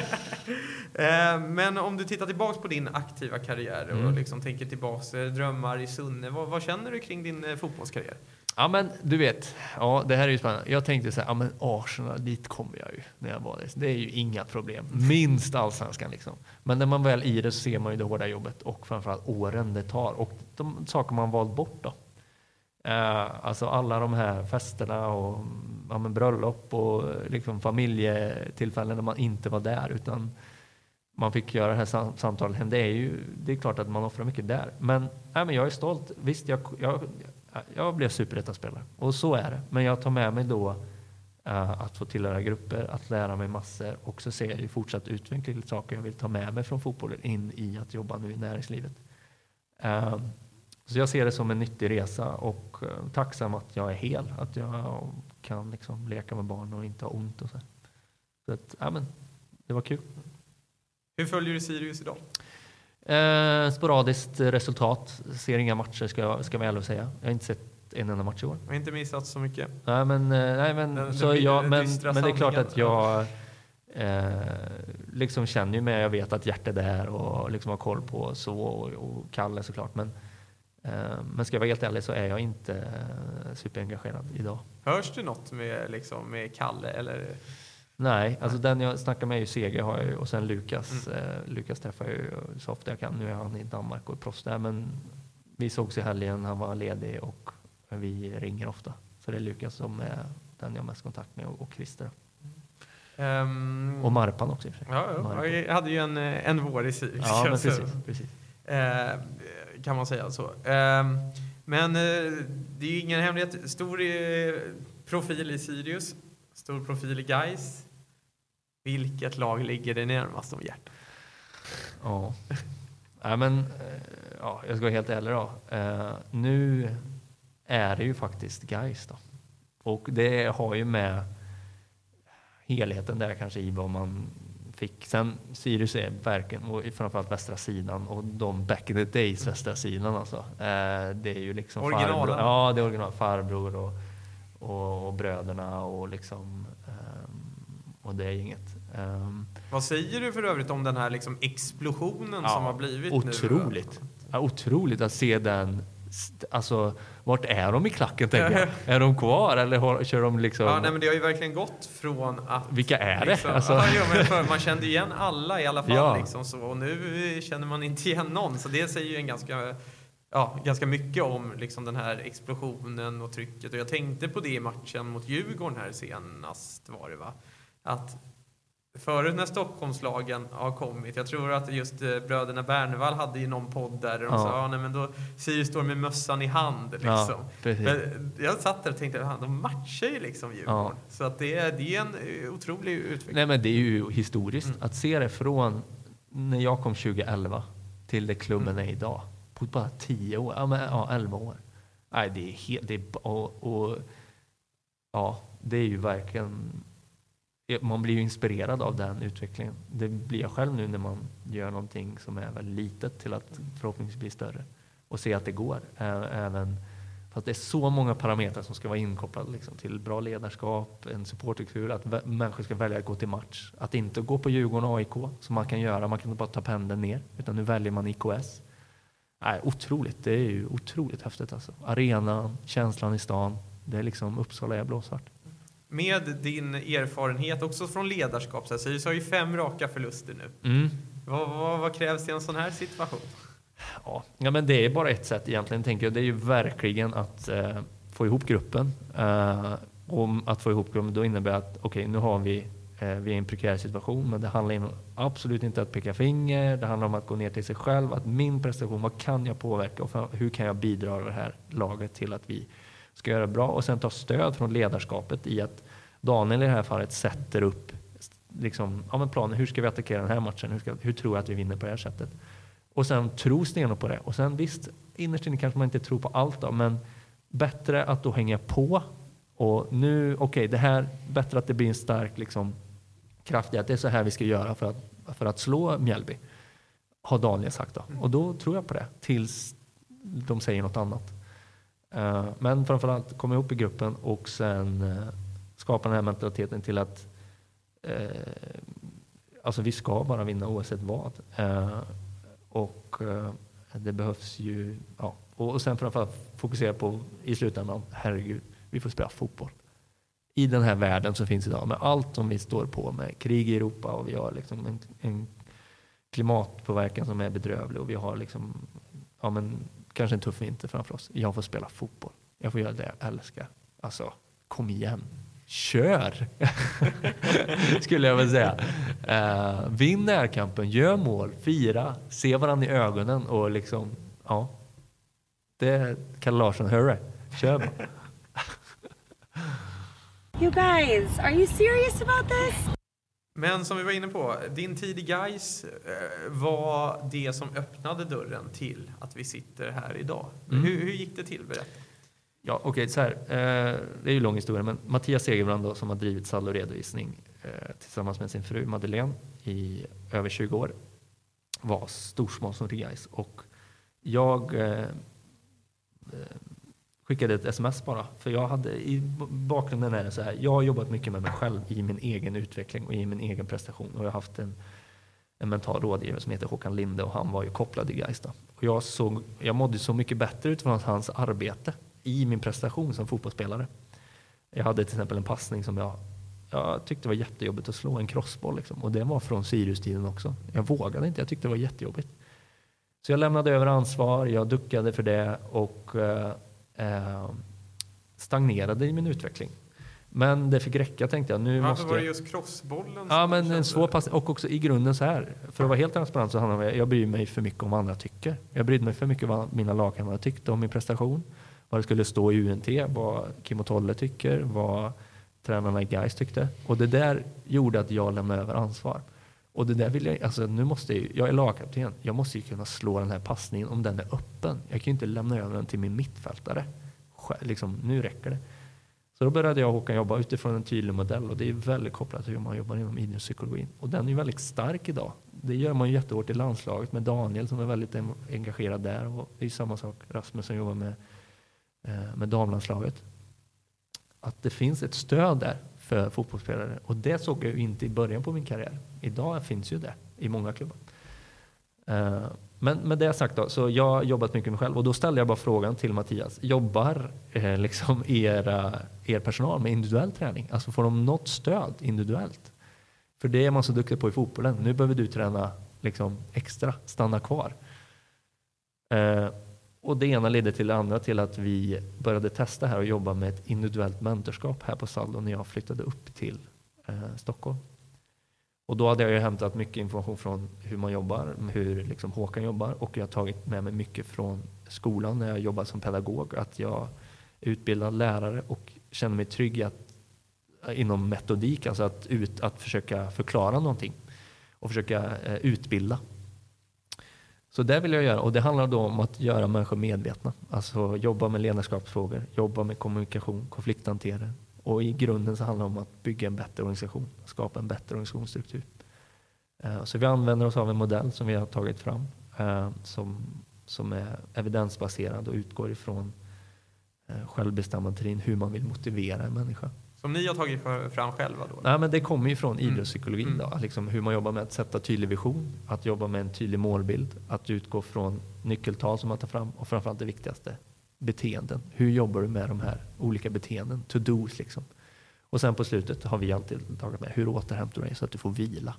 Men om du tittar tillbaks på din aktiva karriär och mm. liksom tänker tillbaks, drömmar i Sunne. Vad, vad känner du kring din fotbollskarriär? Ja, men du vet, ja, det här är ju spännande. Jag tänkte så här, ja men Arsenal, dit kommer jag ju när jag var där. Det är ju inga problem. Minst allsvenskan liksom. Men när man väl i det så ser man ju det hårda jobbet och framförallt åren det tar. Och de saker man valt bort då. Uh, alltså alla de här festerna och ja, men bröllop och liksom familjetillfällen när man inte var där utan man fick göra det här sam- samtalet. Det är ju, det är klart att man offrar mycket där. Men, nej, men jag är stolt. Visst, jag, jag, jag blev superettan-spelare. Och så är det. Men jag tar med mig då Uh, att få tillhöra grupper, att lära mig massor, och så ser jag ju fortsatt utveckling till saker jag vill ta med mig från fotbollen in i att jobba nu i näringslivet. Uh, så jag ser det som en nyttig resa och uh, tacksam att jag är hel, att jag kan liksom leka med barn och inte ha ont och så. Så att, ja, men det var kul. Hur följer du Sirius idag? Uh, sporadiskt resultat, ser inga matcher ska jag, ska jag väl säga. Jag har inte sett en enda match i år. Jag har inte missat så mycket. Nej, men, nej, men, den, så den, jag, den men, men det är klart att jag eh, liksom känner ju med, jag vet att hjärtat är där och liksom har koll på så och, och Kalle såklart. Men, eh, men ska jag vara helt ärlig så är jag inte eh, superengagerad idag. Hörs det något med, liksom, med Kalle? Eller? Nej, alltså den jag snackar med är ju Seger har jag ju, och sen Lukas. Mm. Eh, Lukas träffar jag ju så ofta jag kan. Nu är han i Danmark och är proffs där, men vi sågs i helgen, han var ledig och vi ringer ofta. Så det är Lukas som är den jag har mest kontakt med och Christer. Um, och Marpan också. Ja, ja. Jag hade ju en, en vår i Sirius. Ja, men precis. precis. Uh, kan man säga så. Uh, men uh, det är ju ingen hemlighet. Stor uh, profil i Sirius. Stor profil i Gais. Vilket lag ligger det närmast om hjärtat? Ja. Ja, men ja, jag ska vara helt ärlig då. Uh, nu är det ju faktiskt Gais då. Och det har ju med helheten där kanske i vad man fick. Sen Sirius är verkligen, och framförallt västra sidan och de back in the days västra sidan alltså. Uh, det är ju liksom farbror. Ja, det är original farbror och, och, och bröderna och liksom um, och det är inget. Um, Vad säger du för övrigt om den här liksom explosionen ja, som har blivit otroligt. nu? Otroligt. Ja, otroligt att se den. Alltså, vart är de i klacken, tänker jag? Är de kvar eller har, kör de liksom... Ja, nej, men det har ju verkligen gått från att... Vilka är det? Liksom, alltså... ja, jo, men för, man kände igen alla i alla fall. Ja. Liksom, så, och nu känner man inte igen någon. Så det säger ju en ganska, ja, ganska mycket om liksom, den här explosionen och trycket. Och jag tänkte på det i matchen mot Djurgården här senast var det, va? Att... Förut när Stockholmslagen har kommit, jag tror att just bröderna Bernevall hade ju någon podd där de ja. sa, ja, nej, men då Sirius står med mössan i hand liksom. Ja, men jag satt där och tänkte, ja, de matchar ju liksom Djurgården. Ja. Så att det, är, det är en otrolig utveckling. Nej, men det är ju historiskt mm. att se det från när jag kom tjugoelva till det klubben mm. är idag. På bara tio år, ja, men, ja elva år. Nej, det är helt, det är, och, och ja, det är ju verkligen... Man blir ju inspirerad av den utvecklingen. Det blir jag själv nu när man gör någonting som är väldigt litet till att förhoppningsvis bli större. Och se att det går. Även fast det är så många parametrar som ska vara inkopplade liksom, till bra ledarskap, en supporterkultur, att vä- människor ska välja att gå till match. Att inte gå på Djurgården och A I K som man kan göra. Man kan inte bara ta pendeln ner. Utan nu väljer man I K S. Nej, otroligt. Det är ju otroligt häftigt alltså. Arenan, känslan i stan. Det är liksom Uppsala är blåsvart. Med din erfarenhet också från ledarskap, så Sirius har ju fem raka förluster nu. Mm. Vad, vad, vad krävs i en sån här situation? Ja, ja, men det är bara ett sätt egentligen, tänker jag. Det är ju verkligen att eh, få ihop gruppen. Eh, om att få ihop gruppen, då innebär att okej, okay, nu har vi, eh, vi är i en prekär situation, men det handlar om, absolut inte att peka finger. Det handlar om att gå ner till sig själv, att min prestation, vad kan jag påverka och för, hur kan jag bidra det här laget till att vi ska göra bra, och sen ta stöd från ledarskapet i att Daniel i det här fallet sätter upp liksom, ja, men planen, hur ska vi attackera den här matchen, hur, ska, hur tror jag att vi vinner på det här sättet, och sen tro stenhårt på det, och sen visst, innerst inne kanske man inte tror på allt då, men bättre att då hänga på, och nu, okej, okay, det här, bättre att det blir en stark liksom, kraft i att det är så här vi ska göra för att, för att slå Mjällby, har Daniel sagt då, och då tror jag på det tills de säger något annat. Uh, men framförallt komma ihop i gruppen och sen uh, skapa den här mentaliteten till att uh, alltså vi ska bara vinna oavsett vad. Uh, och uh, det behövs ju, ja, och, och sen framförallt fokusera på i slutändan, herregud, vi får spela fotboll. I den här världen som finns idag med allt som vi står på med, krig i Europa, och vi har liksom en, en klimatpåverkan som är bedrövlig, och vi har liksom, ja men kanske en tuff vinter framför oss. Jag får spela fotboll. Jag får göra det jag älskar. Alltså, kom igen. Kör! Skulle jag väl säga. Uh, vinn närkampen, gör mål, fira, se varandra i ögonen och liksom, ja. Det är Kalle Larsson, hörru. Kör bara. You guys, are you serious about this? Men som vi var inne på, din tid i Gais var det som öppnade dörren till att vi sitter här idag. Mm. Hur, hur gick det till? Berätta. Ja, okej, okay, så här. Eh, det är ju lång historia, men Mattias Segerbrand då, som har drivit Saldo Redovisning eh, tillsammans med sin fru Madeleine i över tjugo år, var storsmål till Gais. Och jag eh, skickade ett sms bara, för jag hade i bakgrunden är det så här, jag har jobbat mycket med mig själv i min egen utveckling och i min egen prestation, och jag har haft en, en mental rådgivare som heter Håkan Linde, och han var ju kopplad till Gais då. Och jag, såg, jag mådde så mycket bättre utifrån hans arbete i min prestation som fotbollsspelare. Jag hade till exempel en passning som jag, jag tyckte var jättejobbigt att slå, en crossboll liksom, och det var från Sirius-tiden också. Jag vågade inte, jag tyckte det var jättejobbigt. Så jag lämnade över ansvar, jag duckade för det och eh, eh, stagnerade i min utveckling. Men det fick räcka, tänkte jag. Nu ja, måste var det just crossbollen? Ja, men en svår passning. Och också i grunden så här. För att vara helt transparent så handlar det om att jag bryr mig för mycket om vad andra tycker. Jag brydde mig för mycket om vad mina lagkamrater tyckte om min prestation. Vad det skulle stå i U N T, vad Kim och Tolle tycker, vad tränarna i Gais tyckte. Och det där gjorde att jag lämnade över ansvar. Och det där vill jag, alltså nu måste jag, jag är lagkapten, jag måste ju kunna slå den här passningen om den är öppen. Jag kan ju inte lämna över den till min mittfältare. Liksom, nu räcker det. Så då började jag och Håkan jobba utifrån en tydlig modell, och det är väldigt kopplat till hur man jobbar inom idrottspsykologin. Och den är ju väldigt stark idag. Det gör man ju jättehårt i landslaget med Daniel som är väldigt engagerad där, och det är ju samma sak Rasmus som jobbar med, med damlandslaget. Att det finns ett stöd där för fotbollsspelare, och det såg jag ju inte i början på min karriär. Idag finns ju det i många klubbar. Men med det sagt då, så jag har jobbat mycket med mig själv, och då ställde jag bara frågan till Mattias, jobbar eh, liksom era, er personal med individuell träning? Alltså får de något stöd individuellt? För det är man så duktig på i fotbollen. Nu behöver du träna liksom extra, stanna kvar. Eh, och det ena ledde till det andra, till att vi började testa här och jobba med ett individuellt mentorskap här på Saldo när jag flyttade upp till eh, Stockholm. Och då hade jag ju hämtat mycket information från hur man jobbar, hur liksom Håkan jobbar, och jag har tagit med mig mycket från skolan när jag jobbar som pedagog, att jag är utbildad lärare och känner mig trygg att, inom metodik, alltså att, ut, att försöka förklara någonting och försöka eh, utbilda. Så det vill jag göra, och det handlar då om att göra människor medvetna, alltså jobba med ledarskapsfrågor, jobba med kommunikation, konflikthantering. Och i grunden så handlar det om att bygga en bättre organisation, skapa en bättre organisationsstruktur. Uh, så vi använder oss av en modell som vi har tagit fram uh, som, som är evidensbaserad och utgår ifrån uh, självbestämmandeteorin, hur man vill motivera en människa. Som ni har tagit fram själva då? Nej, men det kommer ju från mm. idrottspsykologin mm. då, liksom hur man jobbar med att sätta tydlig vision, att jobba med en tydlig målbild, att utgå från nyckeltal som man tar fram, och framförallt det viktigaste, beteenden. Hur jobbar du med de här olika beteenden? To-dos liksom. Och sen på slutet har vi alltid tagit med hur återhämtar du dig så att du får vila.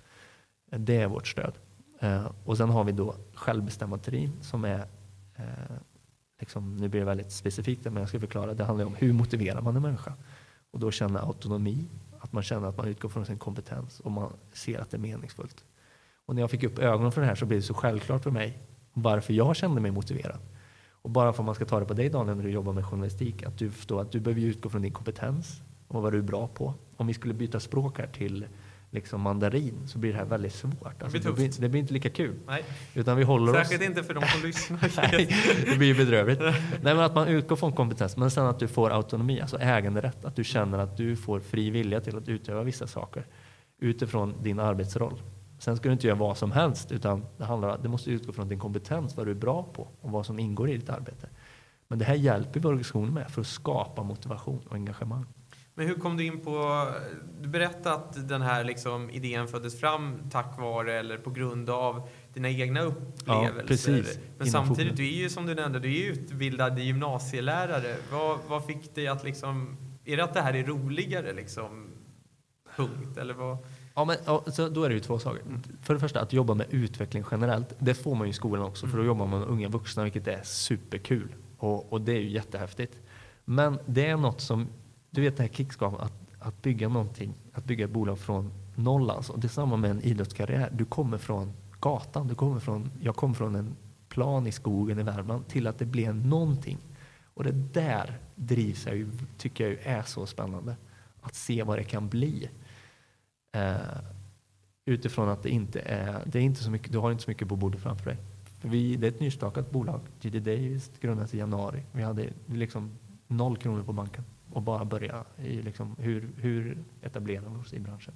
Det är vårt stöd. Eh, och sen har vi då självbestämmandeteorin som är eh, liksom, nu blir det väldigt specifikt men jag ska förklara. Det handlar om hur motiverar man en människa. Och då känna autonomi, att man känner att man utgår från sin kompetens och man ser att det är meningsfullt. Och när jag fick upp ögonen för det här så blev det så självklart för mig varför jag kände mig motiverad. Och bara för att man ska ta det på dig, Daniel, när du jobbar med journalistik, att du förstår att du behöver utgå från din kompetens och vad du är bra på. Om vi skulle byta språk här till liksom mandarin så blir det här väldigt svårt. Alltså, det, blir det, blir, det blir inte lika kul. Nej. Utan vi håller Särskilt oss... inte för de som lyssnar. Nej, det blir bedrövligt. Nej, men att man utgår från kompetens, men sen att du får autonomi, alltså äganderätt. Att du känner att du får fri vilja till att utöva vissa saker utifrån din arbetsroll. Sen ska du inte göra vad som helst, utan det handlar om att du måste utgå från din kompetens, vad du är bra på och vad som ingår i ditt arbete. Men det här hjälper vi organisationen med för att skapa motivation och engagemang. Men hur kom du in på, du berättade att den här liksom idén föddes fram tack vare eller på grund av dina egna upplevelser. Ja, precis. Men samtidigt, du är ju som du nämnde, du är utbildad gymnasielärare. Vad, vad fick dig att liksom, är det att det här är roligare liksom, punkt, eller vad? Ja, men ja, så då är det ju två saker. För det första, att jobba med utveckling generellt, det får man ju i skolan också, för då jobbar man med unga vuxna, vilket är superkul. Och, och det är ju jättehäftigt. Men det är något som, du vet det här kickskapen, att, att bygga någonting, att bygga ett bolag från noll alltså. Och det är samma med en idrottskarriär. Du kommer från gatan, du kommer från, jag kommer från en plan i skogen i Värmland till att det blir någonting. Och det där drivs jag ju, tycker jag ju är så spännande. att se vad det kan bli. Eh, utifrån att det inte är, det är inte så mycket, du har inte så mycket på bordet framför dig. För vi, det är ett nystartat bolag. G D Davis grundades i januari. Vi hade liksom noll kronor på banken och bara börja i liksom hur, hur etablerar vi oss i branschen.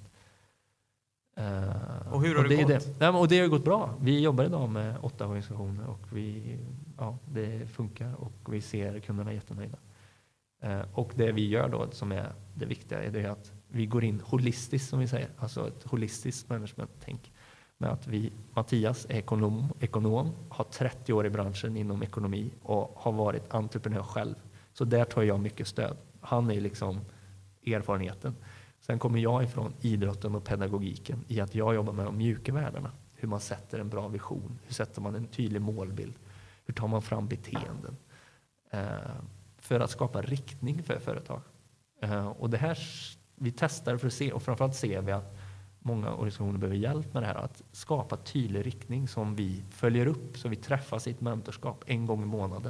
Uh, och hur har och det, det gått? Det. Ja, och det har gått bra. Vi jobbar idag med åtta organisationer och vi, ja, det funkar och vi ser kunderna jättenöjda. Uh, och det vi gör då som är det viktiga är det att vi går in holistiskt som vi säger. Alltså ett holistiskt management-tänk. Med att vi, Mattias är ekonom, ekonom, har trettio år i branschen inom ekonomi och har varit entreprenör själv. Så där tar jag mycket stöd. Han är liksom erfarenheten. Sen kommer jag ifrån idrotten och pedagogiken i att jag jobbar med de mjuka värdena. Hur man sätter en bra vision. Hur sätter man en tydlig målbild. Hur tar man fram beteenden. Eh, för att skapa riktning för företag. Eh, och det här, vi testar för att se och framförallt ser vi att många organisationer behöver hjälp med det här. Att skapa tydlig riktning som vi följer upp. Så vi träffas i ett mentorskap en gång i månaden.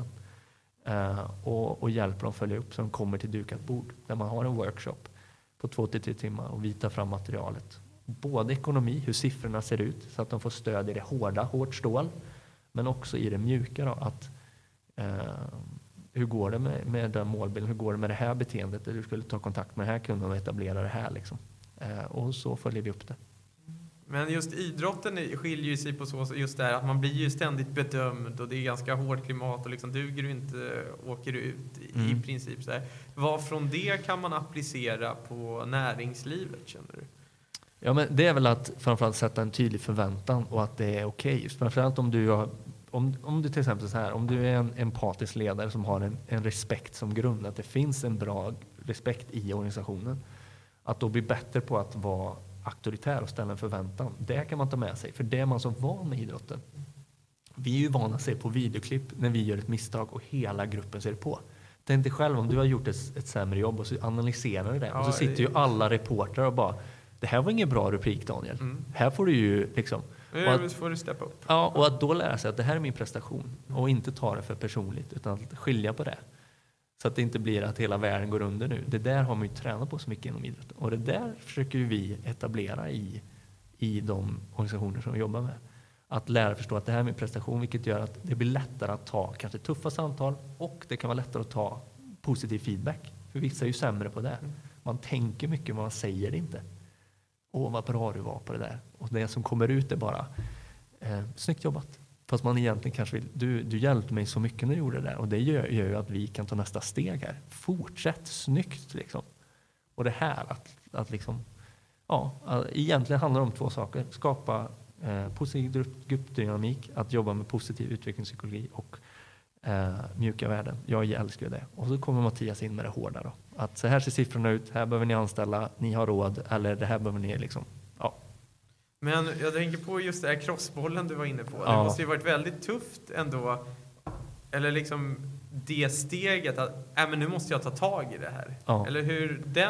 Uh, och, och hjälper dem följa upp så de kommer till dukat bord. Där man har en workshop på två till tre timmar och vi tar fram materialet. Både ekonomi, hur siffrorna ser ut. Så att de får stöd i det hårda, hårt stål. Men också i det mjuka. Då, att, uh, hur går det med, med den målbilden? Hur går det med det här beteendet? Du skulle ta kontakt med den här kunden och etablera det här. Liksom. Uh, och så följer vi upp det. Men just idrotten skiljer sig på så just där att man blir ju ständigt bedömd och det är ganska hårt klimat och liksom duger du inte åker du ut i, mm. i princip så här. Vad från det kan man applicera på näringslivet, känner du? Ja, men det är väl att framförallt sätta en tydlig förväntan och att det är okej. Okay. Framförallt om du har, om, om du till exempel så här, om du är en empatisk ledare som har en, en respekt som grund, att det finns en bra respekt i organisationen, att då bli bättre på att vara auktoritär och ställa en förväntan. Det kan man ta med sig, för det är man så van med idrotten. Vi är ju vana att se på videoklipp när vi gör ett misstag och hela gruppen ser på. Tänk dig själv om du har gjort ett, ett sämre jobb och så analyserar du det. Ja, och så sitter ju alla reportrar och bara, det här var ingen bra replik, Daniel. Mm. Här får du ju liksom... Och att, får du steppa upp. Ja, och att då lära sig att det här är min prestation och inte ta det för personligt utan att skilja på det. Så att det inte blir att hela världen går under nu. Det där har man ju tränat på så mycket inom idrotten. Och det där försöker vi etablera i, i de organisationer som vi jobbar med. Att lära förstå att det här är min prestation, vilket gör att det blir lättare att ta kanske tuffa samtal och det kan vara lättare att ta positiv feedback. För vissa är ju sämre på det. Man tänker mycket men man säger det inte. Åh, vad bra du var på det där. Och det som kommer ut är bara eh, snyggt jobbat. Fast man egentligen kanske vill, du, du hjälpte mig så mycket när du gjorde det där. Och det gör, gör ju att vi kan ta nästa steg här. Fortsätt snyggt liksom. Och det här att, att liksom, ja, egentligen handlar det om två saker. Skapa eh, positiv gruppdynamik, att jobba med positiv utvecklingspsykologi och eh, mjuka värden. Jag älskar ju det. Och så kommer Mattias in med det hårda då. Att så här ser siffrorna ut, här behöver ni anställa, ni har råd, eller det här behöver ni liksom, ja. Men jag tänker på just det här crossbollen du var inne på. Ja. Det måste ju varit väldigt tufft ändå. Eller liksom det steget att äh, men nu måste jag ta tag i det här. Ja. Eller hur den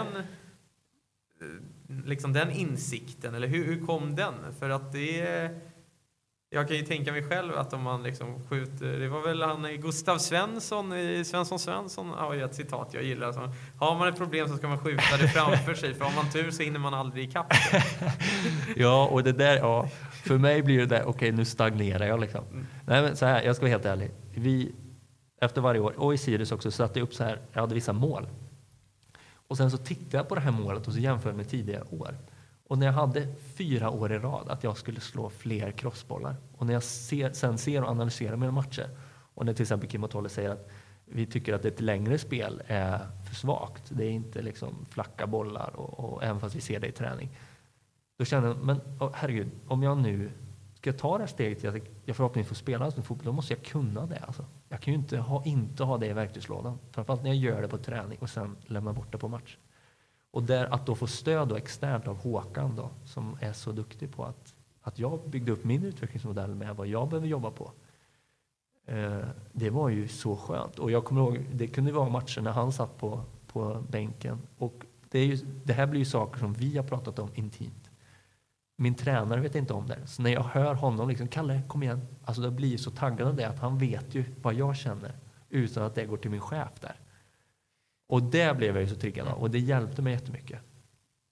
liksom den insikten, eller hur, hur kom den? För att det är, jag kan ju tänka mig själv att om man liksom skjuter, det var väl han Gustav Svensson i Svensson Svensson har ju ett citat jag gillar. Så, har man ett problem så ska man skjuta det framför sig, för om man tur så hinner man aldrig i kapp. Ja, och det där, ja, för mig blir det där, okej okay, nu stagnerar jag liksom. Mm. Nej men så här, jag ska vara helt ärlig. Vi, efter varje år, och i Sirius också, satte jag upp så här, jag hade vissa mål. Och sen så tittade jag på det här målet och så jämförde med tidigare år. Och när jag hade fyra år i rad att jag skulle slå fler crossbollar. Och när jag ser, sen ser och analyserar mina matcher. Och när till exempel Kim och Tolle säger att vi tycker att ett längre spel är för svagt. Det är inte liksom flacka bollar och, och även fast vi ser det i träning. Då känner jag, men oh, herregud, om jag nu ska ta det här steget till att jag förhoppningsvis får spela med fotboll, då måste jag kunna det. Alltså. Jag kan ju inte ha, inte ha det i verktygslådan. Framförallt när jag gör det på träning och sen lämnar bort det på match. Och där att då få stöd och externt av Håkan då, som är så duktig på att, att jag byggde upp min utvecklingsmodell med vad jag behöver jobba på. Eh, det var ju så skönt. Och jag kommer ihåg, det kunde vara matcher när han satt på, på bänken. Och det, är ju, det här blir ju saker som vi har pratat om intimt. Min tränare vet inte om det. Så när jag hör honom liksom, Kalle, kom igen. Alltså det blir så taggad av det att han vet ju vad jag känner utan att det går till min chef där. Och det blev jag ju så triggad av. Och det hjälpte mig jättemycket.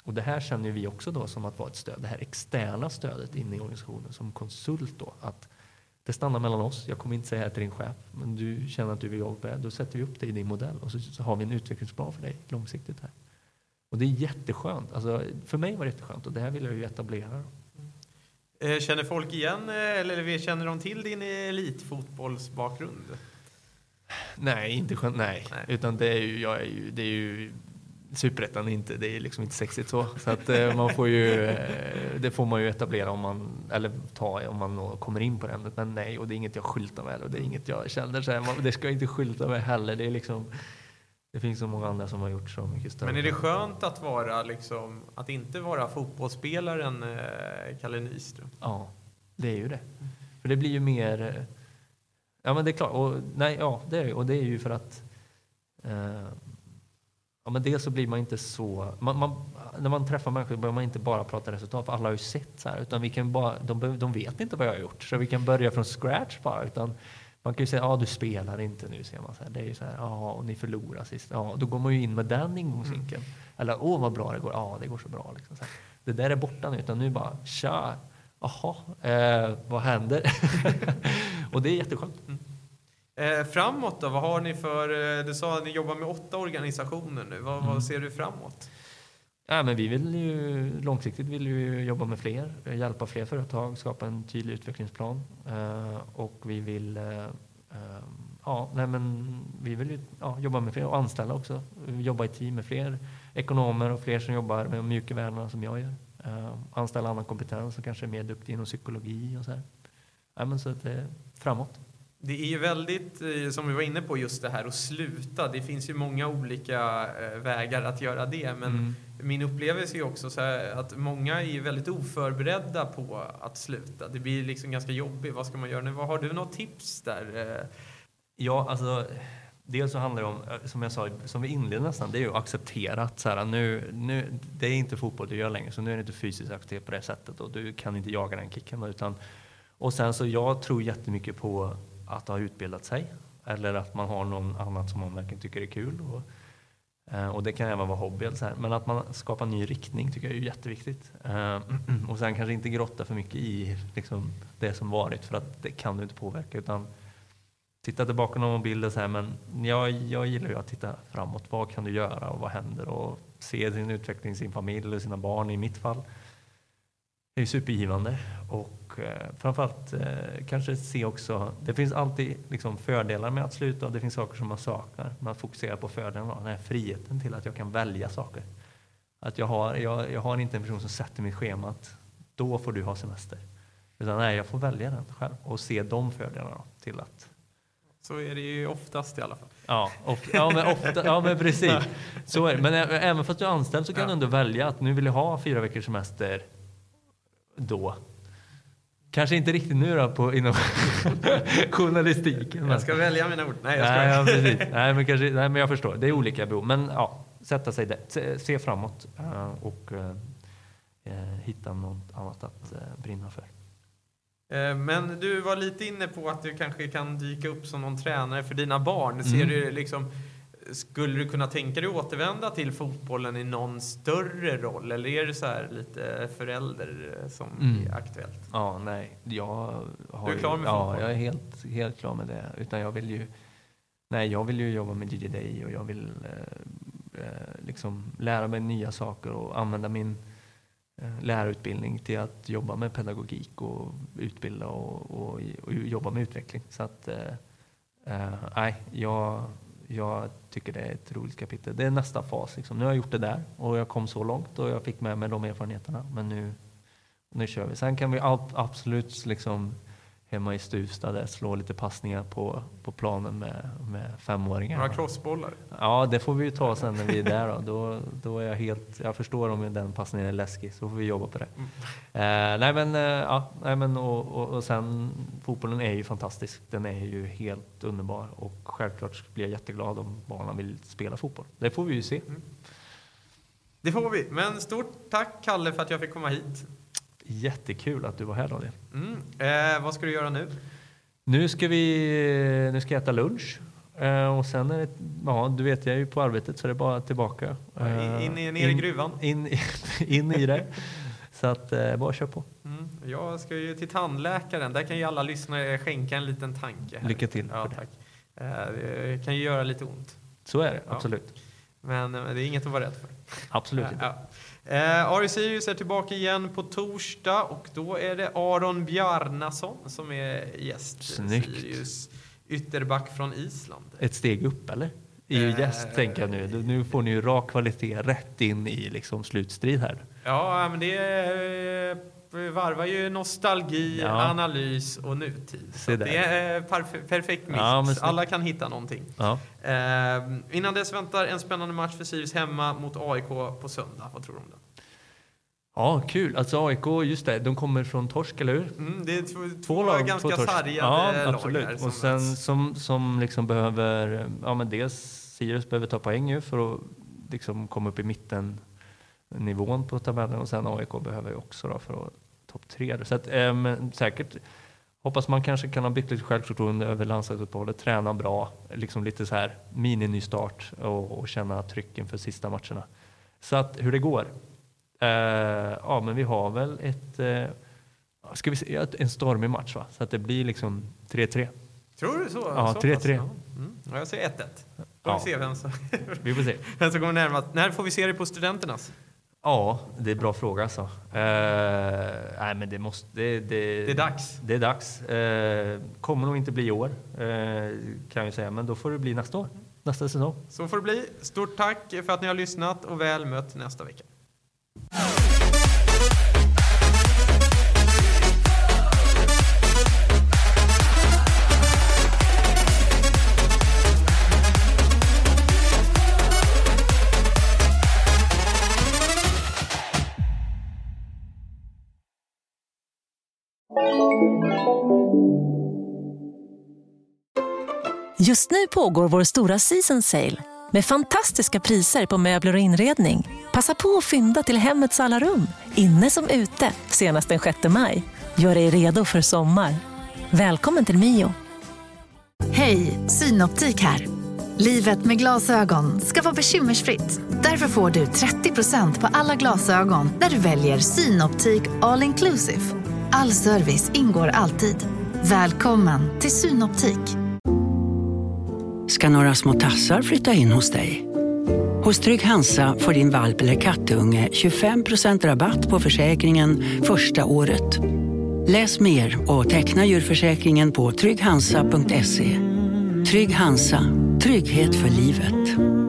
Och det här känner vi också då som att vara ett stöd. Det här externa stödet inne i organisationen som konsult då. Att det stannar mellan oss. Jag kommer inte säga här till din chef. Men du känner att du vill jobba med. Då sätter vi upp det i din modell. Och så, så har vi en utvecklingsplan för dig långsiktigt här. Och det är jätteskönt. Alltså, för mig var det jätteskönt. Och det här vill jag ju etablera. Känner folk igen eller känner de till din elitfotbollsbakgrund? Nej, inte skönt. Nej. nej. Utan det är ju, jag är ju, det är ju superettan inte. Det är liksom inte sexigt så. Så att eh, man får ju, eh, det får man ju etablera om man, eller ta om man kommer in på det ämnet. Men nej, och det är inget jag skyltar med. Och det är inget jag känner så här. Man, det ska jag inte skylta med heller. Det är liksom, det finns så många andra som har gjort så mycket större. Men är det skönt att vara liksom, att inte vara fotbollsspelaren eh, Kalle Nyström? Ja, det är ju det. För det blir ju mer, eh, ja men det är klart, och nej, ja, det är, och det är ju för att eh, ja, men dels så blir man inte så, man, man, när man träffar människor börjar man inte bara prata resultat, för alla har ju sett så här, utan vi kan bara, de, de vet inte vad jag har gjort, så vi kan börja från scratch bara, utan man kan ju säga, ja ah, du spelar inte nu, ser man så här. Det är ju så här, ja och ni förlorar sist, ja då går man ju in med den ingångsvinkeln. Mm. Eller, åh vad bra det går, ja det går så bra liksom, så här. Det där är borta nu, utan nu bara, tja, jaha, eh, vad händer? Och det är jätteskönt. Mm. Eh, framåt då, vad har ni för, du sa att ni jobbar med åtta organisationer nu, vad, mm. vad ser du framåt? Ja, men vi vill ju, långsiktigt vill vi jobba med fler, hjälpa fler företag, skapa en tydlig utvecklingsplan eh, och vi vill eh, eh, ja, nej, men vi vill ju, ja, jobba med fler och anställa också, jobba i team med fler ekonomer och fler som jobbar med mjuka värden som jag gör, eh, anställa annan kompetens och kanske är mer duktig inom psykologi och så här. Ja, men så att det är framåt. Det är ju väldigt, som vi var inne på, just det här att sluta. Det finns ju många olika vägar att göra det. Men mm. min upplevelse är också så här att många är väldigt oförberedda på att sluta. Det blir liksom ganska jobbigt. Vad ska man göra nu? Vad har du något tips där? Ja, alltså dels så handlar det om, som jag sa, som vi inledde nästan, det är ju att acceptera att så här, nu, nu, det är inte fotboll du gör längre, så nu är det inte fysiskt aktivitet på det sättet och du kan inte jaga den kicken. Utan, och sen så jag tror jättemycket på att ha utbildat sig eller att man har någon annat som man verkligen tycker är kul och, och det kan även vara hobby eller så här. Men att man skapar ny riktning tycker jag är jätteviktigt och sen kanske inte grotta för mycket i liksom, det som varit, för att det kan du inte påverka, utan titta tillbaka någon bild och så här, men jag, jag gillar ju att titta framåt, vad kan du göra och vad händer och se sin utveckling, sin familj och sina barn i mitt fall. Det är supergivande och eh, framförallt eh, kanske se också, det finns alltid liksom fördelar med att sluta och det finns saker som man saknar. Man fokuserar på fördelarna, den här friheten till att jag kan välja saker. Att jag har, jag, jag har inte en person som sätter mitt schema att då får du ha semester. Utan nej, jag får välja den själv och se de fördelarna till att... Så är det ju oftast i alla fall. Ja, of, ja, men, ofta, ja men precis. Så är det. Men även fast du är anställd så kan ja. du ändå välja att nu vill jag ha fyra veckors semester då. Kanske inte riktigt nu då på, inom journalistiken. Jag ska välja mina ord. Nej, jag ska nej, ja, precis. nej, men kanske, nej, men jag förstår. Det är olika behov. Men ja, sätta sig där. Se, se framåt uh, och uh, uh, hitta något annat att uh, brinna för. Men du var lite inne på att du kanske kan dyka upp som någon tränare för dina barn. Ser Mm. du liksom, skulle du kunna tänka dig återvända till fotbollen i någon större roll? Eller är det så här lite förälder som Mm. är aktuellt? Ja, nej. Jag har Du är klar med ju, ja, fotboll? jag är helt, helt klar med det. Utan jag vill ju, nej, jag vill ju jobba med D J Day och jag vill eh, eh, liksom lära mig nya saker och använda min eh, lärarutbildning till att jobba med pedagogik och utbilda och, och, och jobba med utveckling. Så att, eh, eh, nej, jag... Jag tycker det är ett roligt kapitel. Det är nästa fas. Liksom. Nu har jag gjort det där och jag kom så långt och jag fick med mig de erfarenheterna. Men nu, nu kör vi. Sen kan vi absolut liksom, hemma i Stuvstad där slå lite passningar på, på planen med, med femåringar. Några crossbollar? Ja, det får vi ju ta sen när vi är där. Då, då, då är jag helt... Jag förstår om den passningen är läskig, så får vi jobba på det. Mm. Eh, nej, men, eh, ja, nej, men och, och, och sen fotbollen är ju fantastisk. Den är ju helt underbar och självklart blir jag jätteglad om barnen vill spela fotboll. Det får vi ju se. Mm. Det får vi. Men stort tack, Kalle, för att jag fick komma hit. Jättekul att du var här, Daniel. Mm. Eh, vad ska du göra nu? Nu ska vi nu ska jag äta lunch. Eh, och sen är det, ja, du vet, jag är ju på arbetet så det är bara tillbaka. Eh, in, in, ner in, i gruvan. In, in, in i det. Så att eh, bara kör på. Mm. Jag ska ju till tandläkaren. Där kan ju alla lyssnare skänka en liten tanke. Här. Lycka till. Ja, tack. Eh, det kan ju göra lite ont. Så är det, ja. absolut. Men, men det är inget att vara rädd för. Absolut inte. Ja. Eh, Ari Sirius är tillbaka igen på torsdag och då är det Aron Bjarnason som är gäst. Snyggt. Sirius ytterback från Island. Ett steg upp, eller? I eh, gäst, tänker jag nu. Nu får ni ju rak kvalitet rätt in i liksom slutstrid här. Ja, men det är, varvar ju nostalgi, ja. analys och nutid. Så det är perf- perfekt mix. Ja, alla kan hitta någonting. Ja. Eh, innan dess väntar en spännande match för Sirius hemma mot A I K på söndag. Vad tror du om det? Ja, kul. Alltså A I K, just det, de kommer från torsk, eller hur? Mm, det är två, två, två lag, ganska två sargade ja, lag absolut. här. Och sen som, som liksom behöver, ja men dels Sirius behöver ta poäng ju för att liksom komma upp i mitten nivån på tabellen och sen A I K behöver ju också då för att topp tre. Så att ähm, säkert hoppas man kanske kan ha byggt lite självförtroende över landslagsuppehållet, träna bra, liksom lite så här mini-nystart och, och känna trycken för sista matcherna. Så att hur det går. Uh, ja, men vi har väl ett uh, ska vi se, en stormig match, va? Så att det blir liksom tre tre. Tror du så? Ja, så tre tre. Ja. Mm. Ja, jag säger ett ett. Får ja. vi se vem som vi får se. Vem som kommer närmast. När får vi se det på Studenternas? Ja, det är en bra fråga alltså. Uh, nej, men det måste det, det, det är dags. Det är dags. Uh, kommer nog inte bli i år, uh, kan jag säga, men då får det bli nästa år. Nästa säsong. Så får det bli. Stort tack för att ni har lyssnat och väl mött nästa vecka. Just nu pågår vår stora season sale med fantastiska priser på möbler och inredning. Passa på att fynda till hemmets alla rum, inne som ute, senast den sjätte maj. Gör dig redo för sommar. Välkommen till Mio. Hej, Synoptik här. Livet med glasögon ska vara bekymmersfritt. Därför får du trettio procent på alla glasögon när du väljer Synoptik All Inclusive. All service ingår alltid. Välkommen till Synoptik. Ska några små tassar flytta in hos dig? Hos Trygg Hansa får din valp eller kattunge tjugofem procent rabatt på försäkringen första året. Läs mer och teckna djurförsäkringen på trygg hansa punkt se. Trygg Hansa, trygghet för livet.